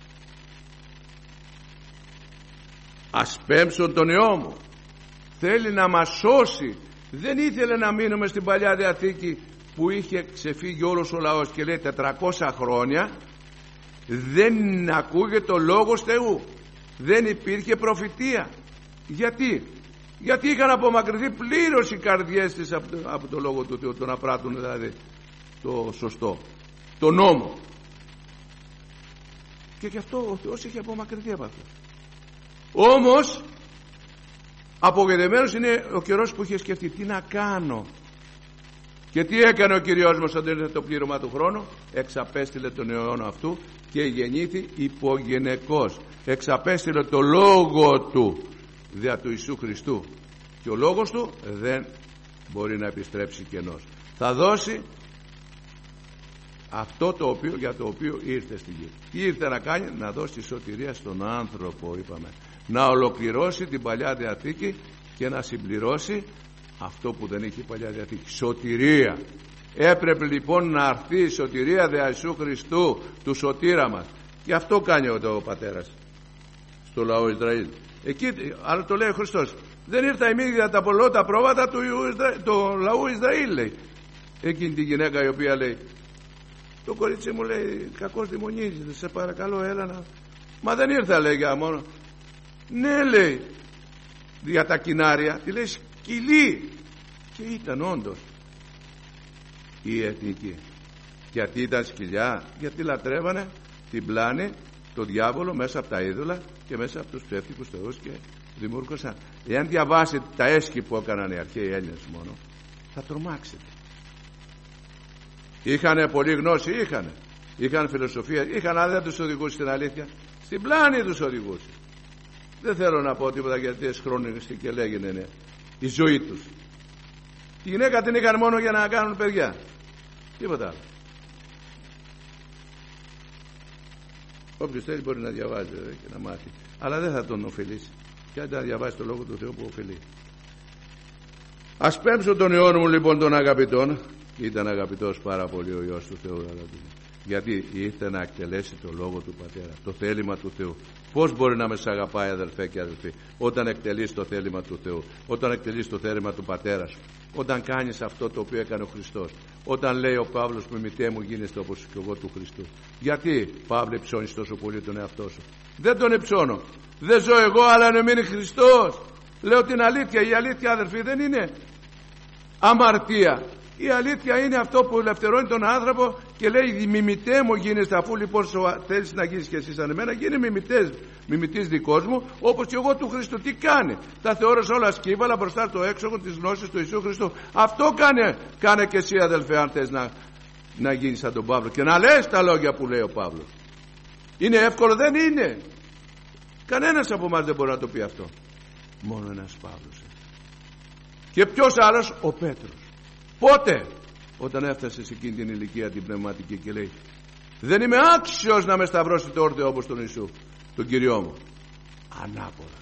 Ας πέμψω τον Υιό μου. Θέλει να μας σώσει. Δεν ήθελε να μείνουμε στην Παλιά Διαθήκη που είχε ξεφύγει όλος ο λαός και λέει τετρακόσια χρόνια δεν ακούγεται ο λόγος Θεού, δεν υπήρχε προφητεία. Γιατί? Γιατί είχαν απομακρυνθεί πλήρως οι καρδιές της από το, από το λόγο του Θεού, το να πράττουν δηλαδή το σωστό, το νόμο, και γι' αυτό ο Θεός είχε απομακρυνθεί από αυτό. Όμως απογοητευμένος είναι ο καιρός που είχε σκεφτεί τι να κάνω. Και τι έκανε ο Κυριός μας όταν ήρθε το πλήρωμα του χρόνου? Εξαπέστειλε τον αιώνα αυτού και γεννήθη υπογενεκός. Εξαπέστειλε το λόγο του δια του Ιησού Χριστού, και ο λόγος του δεν μπορεί να επιστρέψει κενός. Θα δώσει αυτό το οποίο, για το οποίο ήρθε στη γη. Τι ήρθε να κάνει? Να δώσει σωτηρία στον άνθρωπο, είπαμε. Να ολοκληρώσει την Παλιά Διαθήκη και να συμπληρώσει αυτό που δεν είχε η Παλιά Διαθήκη. Σωτηρία. Έπρεπε λοιπόν να έρθει η σωτηρία δια Ιησού Χριστού, του σωτήρα μας. Και αυτό κάνει ο πατέρας στο λαό Ισραήλ. Εκεί, αλλά το λέει ο Χριστός, δεν ήρθα εμείς για τα πολλώτα πρόβατα του, του λαού Ισραήλ, λέει. Εκείνη τη γυναίκα η οποία λέει, το κορίτσι μου, λέει, κακώς δημονίζεται, σε παρακαλώ έλα να... Μα δεν ήρθα, λέει, για μόνο. Ναι, λέει, για τα κοινάρια, τη λέει σκυλί. Και ήταν όντως η εθνική. Γιατί ήταν σκυλιά? Γιατί λατρεύανε την πλάνη, το διάβολο, μέσα από τα είδωλα και μέσα από τους ψεύτικους θεούς και δημιουργούσαν. Εάν διαβάσετε τα έσχη που έκαναν οι αρχαίοι Έλληνες μόνο, θα τρομάξετε. Είχανε πολλή γνώση, είχανε. Είχαν φιλοσοφία, είχαν, αλλά δεν τους οδηγούσε στην αλήθεια. Στην πλάνη τους οδηγούσε. Δεν θέλω να πω τίποτα γιατί εσχρόνισε και λέγαινε ναι, η ζωή τους. Τη γυναίκα την είχαν μόνο για να κάνουν παιδιά. Τίποτα άλλο. Όποιος θέλει μπορεί να διαβάζει και να μάθει, αλλά δεν θα τον ωφελήσει. Και αν να διαβάσει το λόγο του Θεού που ωφελεί. Ας πέμψω τον Υιό μου λοιπόν των αγαπητών. Ήταν αγαπητός πάρα πολύ ο Υιός του Θεού, γιατί ήρθε να εκτελέσει το λόγο του Πατέρα, το θέλημα του Θεού. Πώς μπορεί να με σ' αγαπάει, αδελφέ και αδελφοί, όταν εκτελείς το θέλημα του Θεού, όταν εκτελείς το θέλημα του Πατέρα σου, όταν κάνεις αυτό το οποίο έκανε ο Χριστός, όταν λέει ο Παύλος, μιμητέ μου γίνεστε όπως και εγώ του Χριστού. Γιατί, Παύλε, ψώνεις τόσο πολύ τον εαυτό σου? Δεν τον υψώνω, δεν ζω εγώ, αλλά είναι μείνει Χριστός. Λέω την αλήθεια. Η αλήθεια, αδελφοί, δεν είναι αμαρτία. Η αλήθεια είναι αυτό που ελευθερώνει τον άνθρωπο και λέει μιμητέ μου γίνεστε. Αφού λοιπόν θέλεις να γίνεις και εσύ σαν εμένα, γίνε μιμητές, μιμητής δικός μου, όπως και εγώ του Χριστού. Τι κάνει? Τα θεώρησα όλα σκύβαλα μπροστά στο έξωγο της γνώσης του Ιησού Χριστού. Αυτό κάνε, κάνε και εσύ, αδελφέ, αν θες να, να γίνεις σαν τον Παύλο και να λες τα λόγια που λέει ο Παύλος. Είναι εύκολο? Δεν είναι. Κανένας από εμάς δεν μπορεί να το πει αυτό. Μόνο ένας Παύλος. Και ποιος άλλος? Ο Πέτρος. Πότε? Όταν έφτασε σε εκείνη την ηλικία την πνευματική και λέει δεν είμαι άξιος να με σταυρώσει το όρθιο όπως τον Ιησού, τον Κυριό μου. Ανάποδα.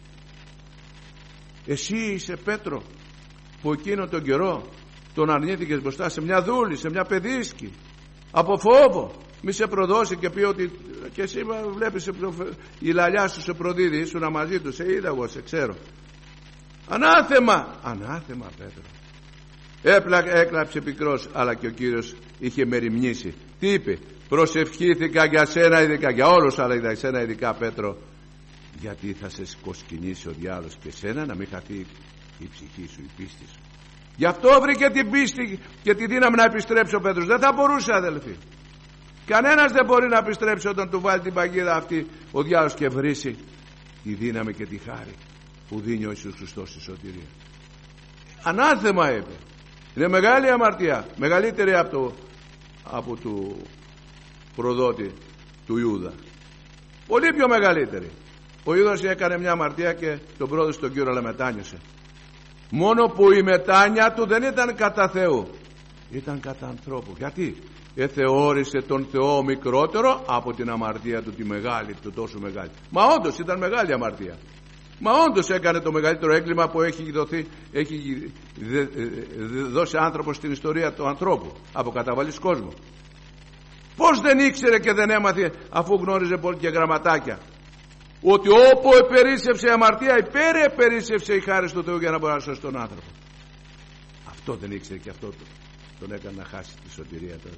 Εσύ είσαι, Πέτρο, που εκείνο τον καιρό τον αρνήθηκες μπροστά σε μια δούλη, σε μια παιδίσκη, από φόβο. Μη σε προδώσει και πει ότι και εσύ βλέπεις η λαλιά σου σε προδίδει, ήσουνα μαζί του, σε είδα εγώ, σε ξέρω. Ανάθεμα, ανάθεμα, Πέτρο. Έκλαψε πικρός, αλλά και ο Κύριος είχε μεριμνήσει. Τι είπε? Προσευχήθηκα για σένα ειδικά, για όλους, αλλά για σένα ειδικά, Πέτρο, γιατί θα σε σκοσκινήσει ο διάβολος και σένα να μην χαθεί η ψυχή σου, η πίστη σου. Γι' αυτό βρήκε την πίστη και τη δύναμη να επιστρέψει ο Πέτρος. Δεν θα μπορούσε, αδελφοί. Κανένας δεν μπορεί να επιστρέψει όταν του βάλει την παγίδα αυτή ο διάβολος και βρίσει τη δύναμη και τη χάρη που δίνει ο Ιησούς Χριστός στη σωτηρία. Ανάθεμα, είπε. Είναι μεγάλη αμαρτία, μεγαλύτερη από, το, από του προδότη του Ιούδα, πολύ πιο μεγαλύτερη. Ο Ιούδας έκανε μια αμαρτία και τον πρόδωσε τον Κύριο, αλλά μετάνιωσε. Μόνο που η μετάνοια του δεν ήταν κατά Θεού, ήταν κατά ανθρώπου. Γιατί? Εθεώρησε τον Θεό μικρότερο από την αμαρτία του, τη μεγάλη, του τόσο μεγάλη. Μα όντως ήταν μεγάλη αμαρτία. Μα όντως έκανε το μεγαλύτερο έγκλημα που έχει δοθεί, έχει δώσει άνθρωπος στην ιστορία του ανθρώπου, από καταβαλής κόσμου. Πώς δεν ήξερε και δεν έμαθε, αφού γνώριζε πολύ και γραμματάκια, ότι όπου επερίσσευσε η αμαρτία, υπερεπερίσσευσε η χάρη του Θεού για να μπορεί να σώσει τον άνθρωπο. Αυτό δεν ήξερε και αυτό τον έκανε να χάσει τη σωτηρία του.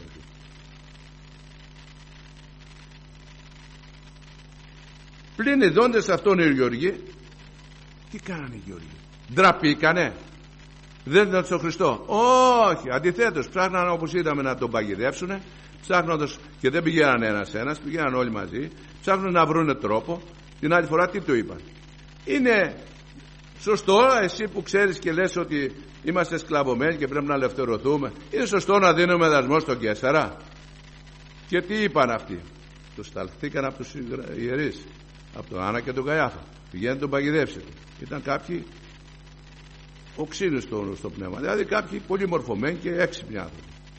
Πλην ειδώντες αυτόν οι Γεωργοί, τι κάνανε οι Γεωργοί? Ντραπήκανε? Δεν ήταν στον Χριστό? Όχι, αντιθέτως ψάχναν, όπως είδαμε, να τον παγιδεύσουνε, ψάχνοντας, και δεν πηγαίναν ένας ένας, πηγαίναν όλοι μαζί, ψάχνουν να βρούνε τρόπο. Την άλλη φορά τι του είπαν? Είναι σωστό εσύ που ξέρεις και λες ότι είμαστε σκλαβωμένοι και πρέπει να ελευθερωθούμε, είναι σωστό να δίνουμε δασμό στον Καίσαρα? Και τι είπαν αυτοί? Τους σταλθήκαν από τους ιερείς, από τον Άννα και τον Καϊάφα. Πηγαίνουν τον παγιδεύσετε. Ήταν κάποιοι οξύνοι στο, στο πνεύμα, δηλαδή κάποιοι πολύ μορφωμένοι και έξυπνοι άνθρωποι.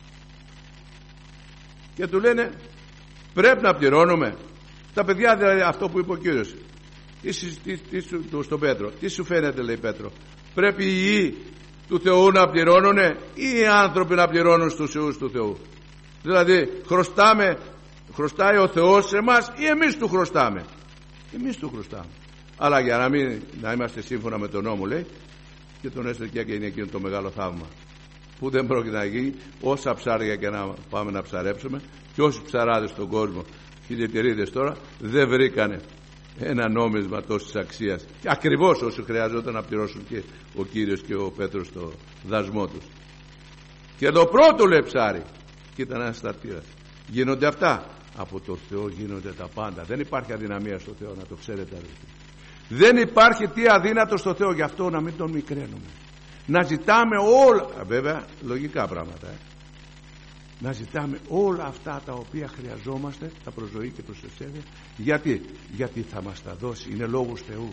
Και του λένε πρέπει να πληρώνουμε. Τα παιδιά, δηλαδή, αυτό που είπε ο Κύριος, τι, τι, τι, τι, στον Πέτρο, τι σου φαίνεται, λέει Πέτρο, πρέπει οι ιοί του Θεού να πληρώνουνε ή οι άνθρωποι να πληρώνουν στους ιούς του Θεού? Δηλαδή χρωστάμε, χρωστάει ο Θεός σε εμάς ή εμείς του χρωστάμε? Εμείς του χρωστάμε. Αλλά για να μην να είμαστε σύμφωνα με τον νόμο, λέει, και τον έστω και είναι εκείνο το μεγάλο θαύμα που δεν πρόκειται να γίνει, όσα ψάρια και να πάμε να ψαρέψουμε και όσοι ψαράδες στον κόσμο, χιλιετηρίδες τώρα, δεν βρήκανε ένα νόμισμα τόσης αξίας, και ακριβώς όσο χρειαζόταν να πληρώσουν και ο Κύριος και ο Πέτρος το δασμό τους. Και το πρώτο, λέει, ψάρι, και ήταν ένας σταρτήρας. Γίνονται αυτά? Από το Θεό γίνονται τα πάντα. Δεν υπάρχει αδυναμία στο Θεό, να το ξέρετε, αδελφοί. Δεν υπάρχει τι αδύνατο στο Θεό, γι' αυτό να μην τον μικραίνουμε. Να ζητάμε όλα, βέβαια λογικά πράγματα, ε. να ζητάμε όλα αυτά τα οποία χρειαζόμαστε, τα προσζωή και προς εσένα. Γιατί? Γιατί θα μας τα δώσει, είναι λόγος Θεού.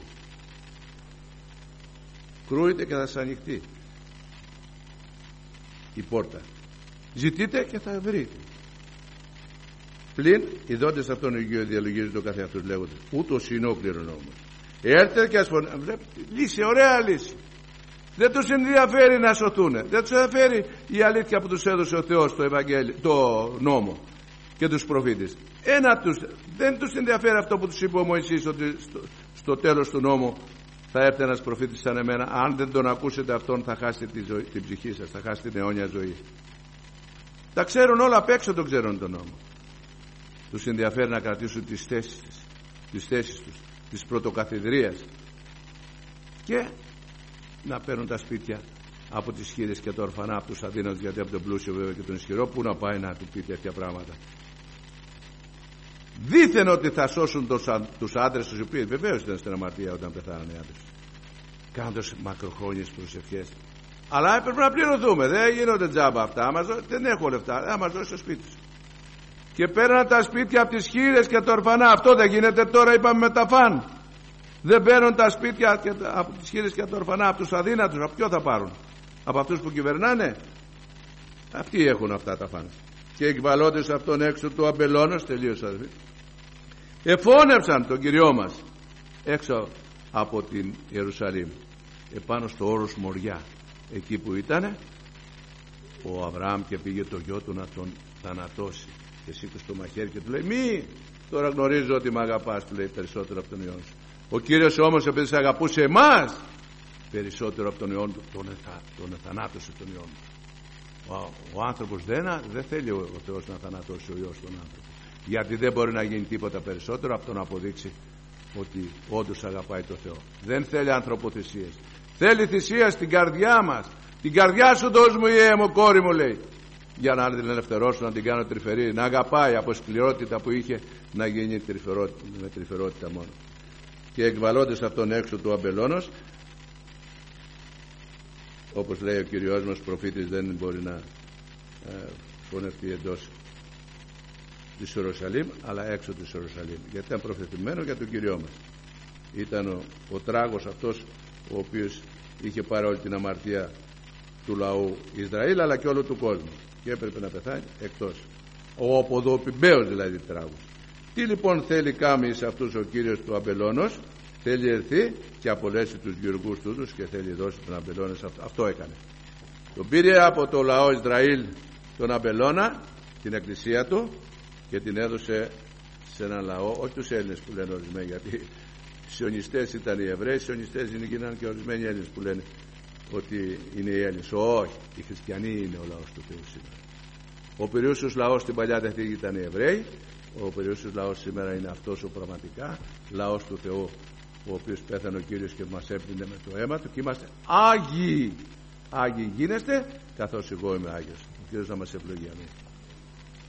Κρούεται και θα σας ανοιχτεί η πόρτα. Ζητείτε και θα βρείτε. Πλην ειδώντες αυτόν Υιό διαλογίζουν το κάθε αυτούς λέγονται, ούτως είναι ο κληρονόμος. Έρθετε και ας φωνάζετε. Λύση, ωραία λύση. Δεν τους ενδιαφέρει να σωθούν, δεν τους ενδιαφέρει η αλήθεια που τους έδωσε ο Θεός, το Ευαγγέλιο, το νόμο και τους προφήτες. Ένα τους, δεν τους ενδιαφέρει αυτό που τους είπε ο Μωυσής, ότι στο, στο τέλος του νόμου θα έρθει ένας προφήτης σαν εμένα. Αν δεν τον ακούσετε αυτόν, θα χάσετε τη ζωή, την ψυχή σας, θα χάσετε την αιώνια ζωή. Τα ξέρουν όλα απ' έξω, το ξέρουν τον νόμο. Τους ενδιαφέρει να κρατήσουν τις θέσεις, τις θέσεις τους, της πρωτοκαθεδρίας, και να παίρνουν τα σπίτια από τις χήρες και τα ορφανά, από τους αδύνατους, γιατί από τον πλούσιο βέβαια και τον ισχυρό, που να πάει να του πει τέτοια πράγματα. Δήθεν ότι θα σώσουν τους, τους άντρες τους, οι οποίοι βεβαίως ήταν στην αμαρτία όταν πεθάνανε οι άντρες, κάνοντας μακροχρόνιες προσευχές. Αλλά έπρεπε να πληρωθούμε, δεν γίνονται τζάμπα αυτά. Άμα ζω, δεν έχω λεφτά, θα μας δώσει το σπίτι σου. Και παίρναν τα σπίτια από τις χήρες και τα ορφανά. Αυτό δεν γίνεται τώρα, είπαμε, με τα φαν. Δεν παίρνουν τα σπίτια και τα, από τις χήρες και τα ορφανά, από τους αδύνατους. Από ποιο θα πάρουν? Από αυτούς που κυβερνάνε? Αυτοί έχουν αυτά τα φαν. Και εκβαλώντας αυτόν έξω του αμπελώνος, τελείωσα, αδελφοί, εφώνευσαν τον Κυριό μας έξω από την Ιερουσαλήμ, επάνω στο όρος Μοριά, εκεί που ήταν ο Αβραάμ, και πήγε το γιο του να τον θανατώσει, και σήκωσε το μαχαίρι και του λέει, μη, τώρα γνωρίζω ότι με αγαπάς, του λέει, περισσότερο από τον Υιόν σου. Ο Κύριος όμως, επειδή σε αγαπούσε εμάς περισσότερο από τον Υιόν του, τον, εθα, τον εθανάτωσε τον Υιόν του. Ο, ο άνθρωπος δεν, δεν θέλει ο, ο Θεός να θανατώσει ο Υιός τον άνθρωπο, γιατί δεν μπορεί να γίνει τίποτα περισσότερο από το να αποδείξει ότι όντως αγαπάει το Θεό. Δεν θέλει ανθρωποθυσίες, θέλει θυσία στην καρδιά μας. Την καρδιά σου δώσ' μου, Ιε μου, κόρη μου, λέει, για να την ελευθερώσω, να την κάνω τρυφερή, να αγαπάει από σκληρότητα που είχε, να γίνει τρυφερότητα, με τρυφερότητα μόνο. Και εκβαλώντας αυτόν έξω του αμπελώνος, όπως λέει ο Κυριός μας, προφήτης δεν μπορεί να ε, φωνευτεί εντός της Ιερουσαλήμ, αλλά έξω της Ιερουσαλήμ, γιατί ήταν προφητευμένο για τον Κυριό μας. Ήταν ο, ο τράγος αυτός ο οποίος είχε πάρει όλη την αμαρτία του λαού Ισραήλ, αλλά και όλου του κόσμου, και έπρεπε να πεθάνει εκτός, ο αποδοποιημένος δηλαδή τράγος. Τι λοιπόν θέλει κάμει σε αυτούς ο Κύριος του αμπελώνος? Θέλει έρθει και απολέσει τους γεωργούς τούτους και θέλει δώσει τον αμπελώνα σε αυτό. Αυτό έκανε. Τον πήρε από το λαό Ισραήλ τον αμπελώνα, την εκκλησία του, και την έδωσε σε έναν λαό, όχι τους Έλληνες που λένε ορισμένοι, γιατί σιωνιστές ήταν οι Εβραίοι, σιωνιστές γίνανε και ορισμένοι Έλληνες που λένε ότι είναι οι Έλληνες. Όχι, οι χριστιανοί είναι ο λαός του Θεού σήμερα. Ο περιούσιος λαός στην παλιά διαθήκη ήταν οι Εβραίοι, ο περιούσιος λαός σήμερα είναι αυτός ο πραγματικά λαός του Θεού, ο οποίος πέθανε ο Κύριος και μας έπλυνε με το αίμα του, και είμαστε Άγιοι. Άγιοι γίνεστε καθώς εγώ είμαι Άγιος. Ο Κύριος να μας ευλογεί. Αμήν.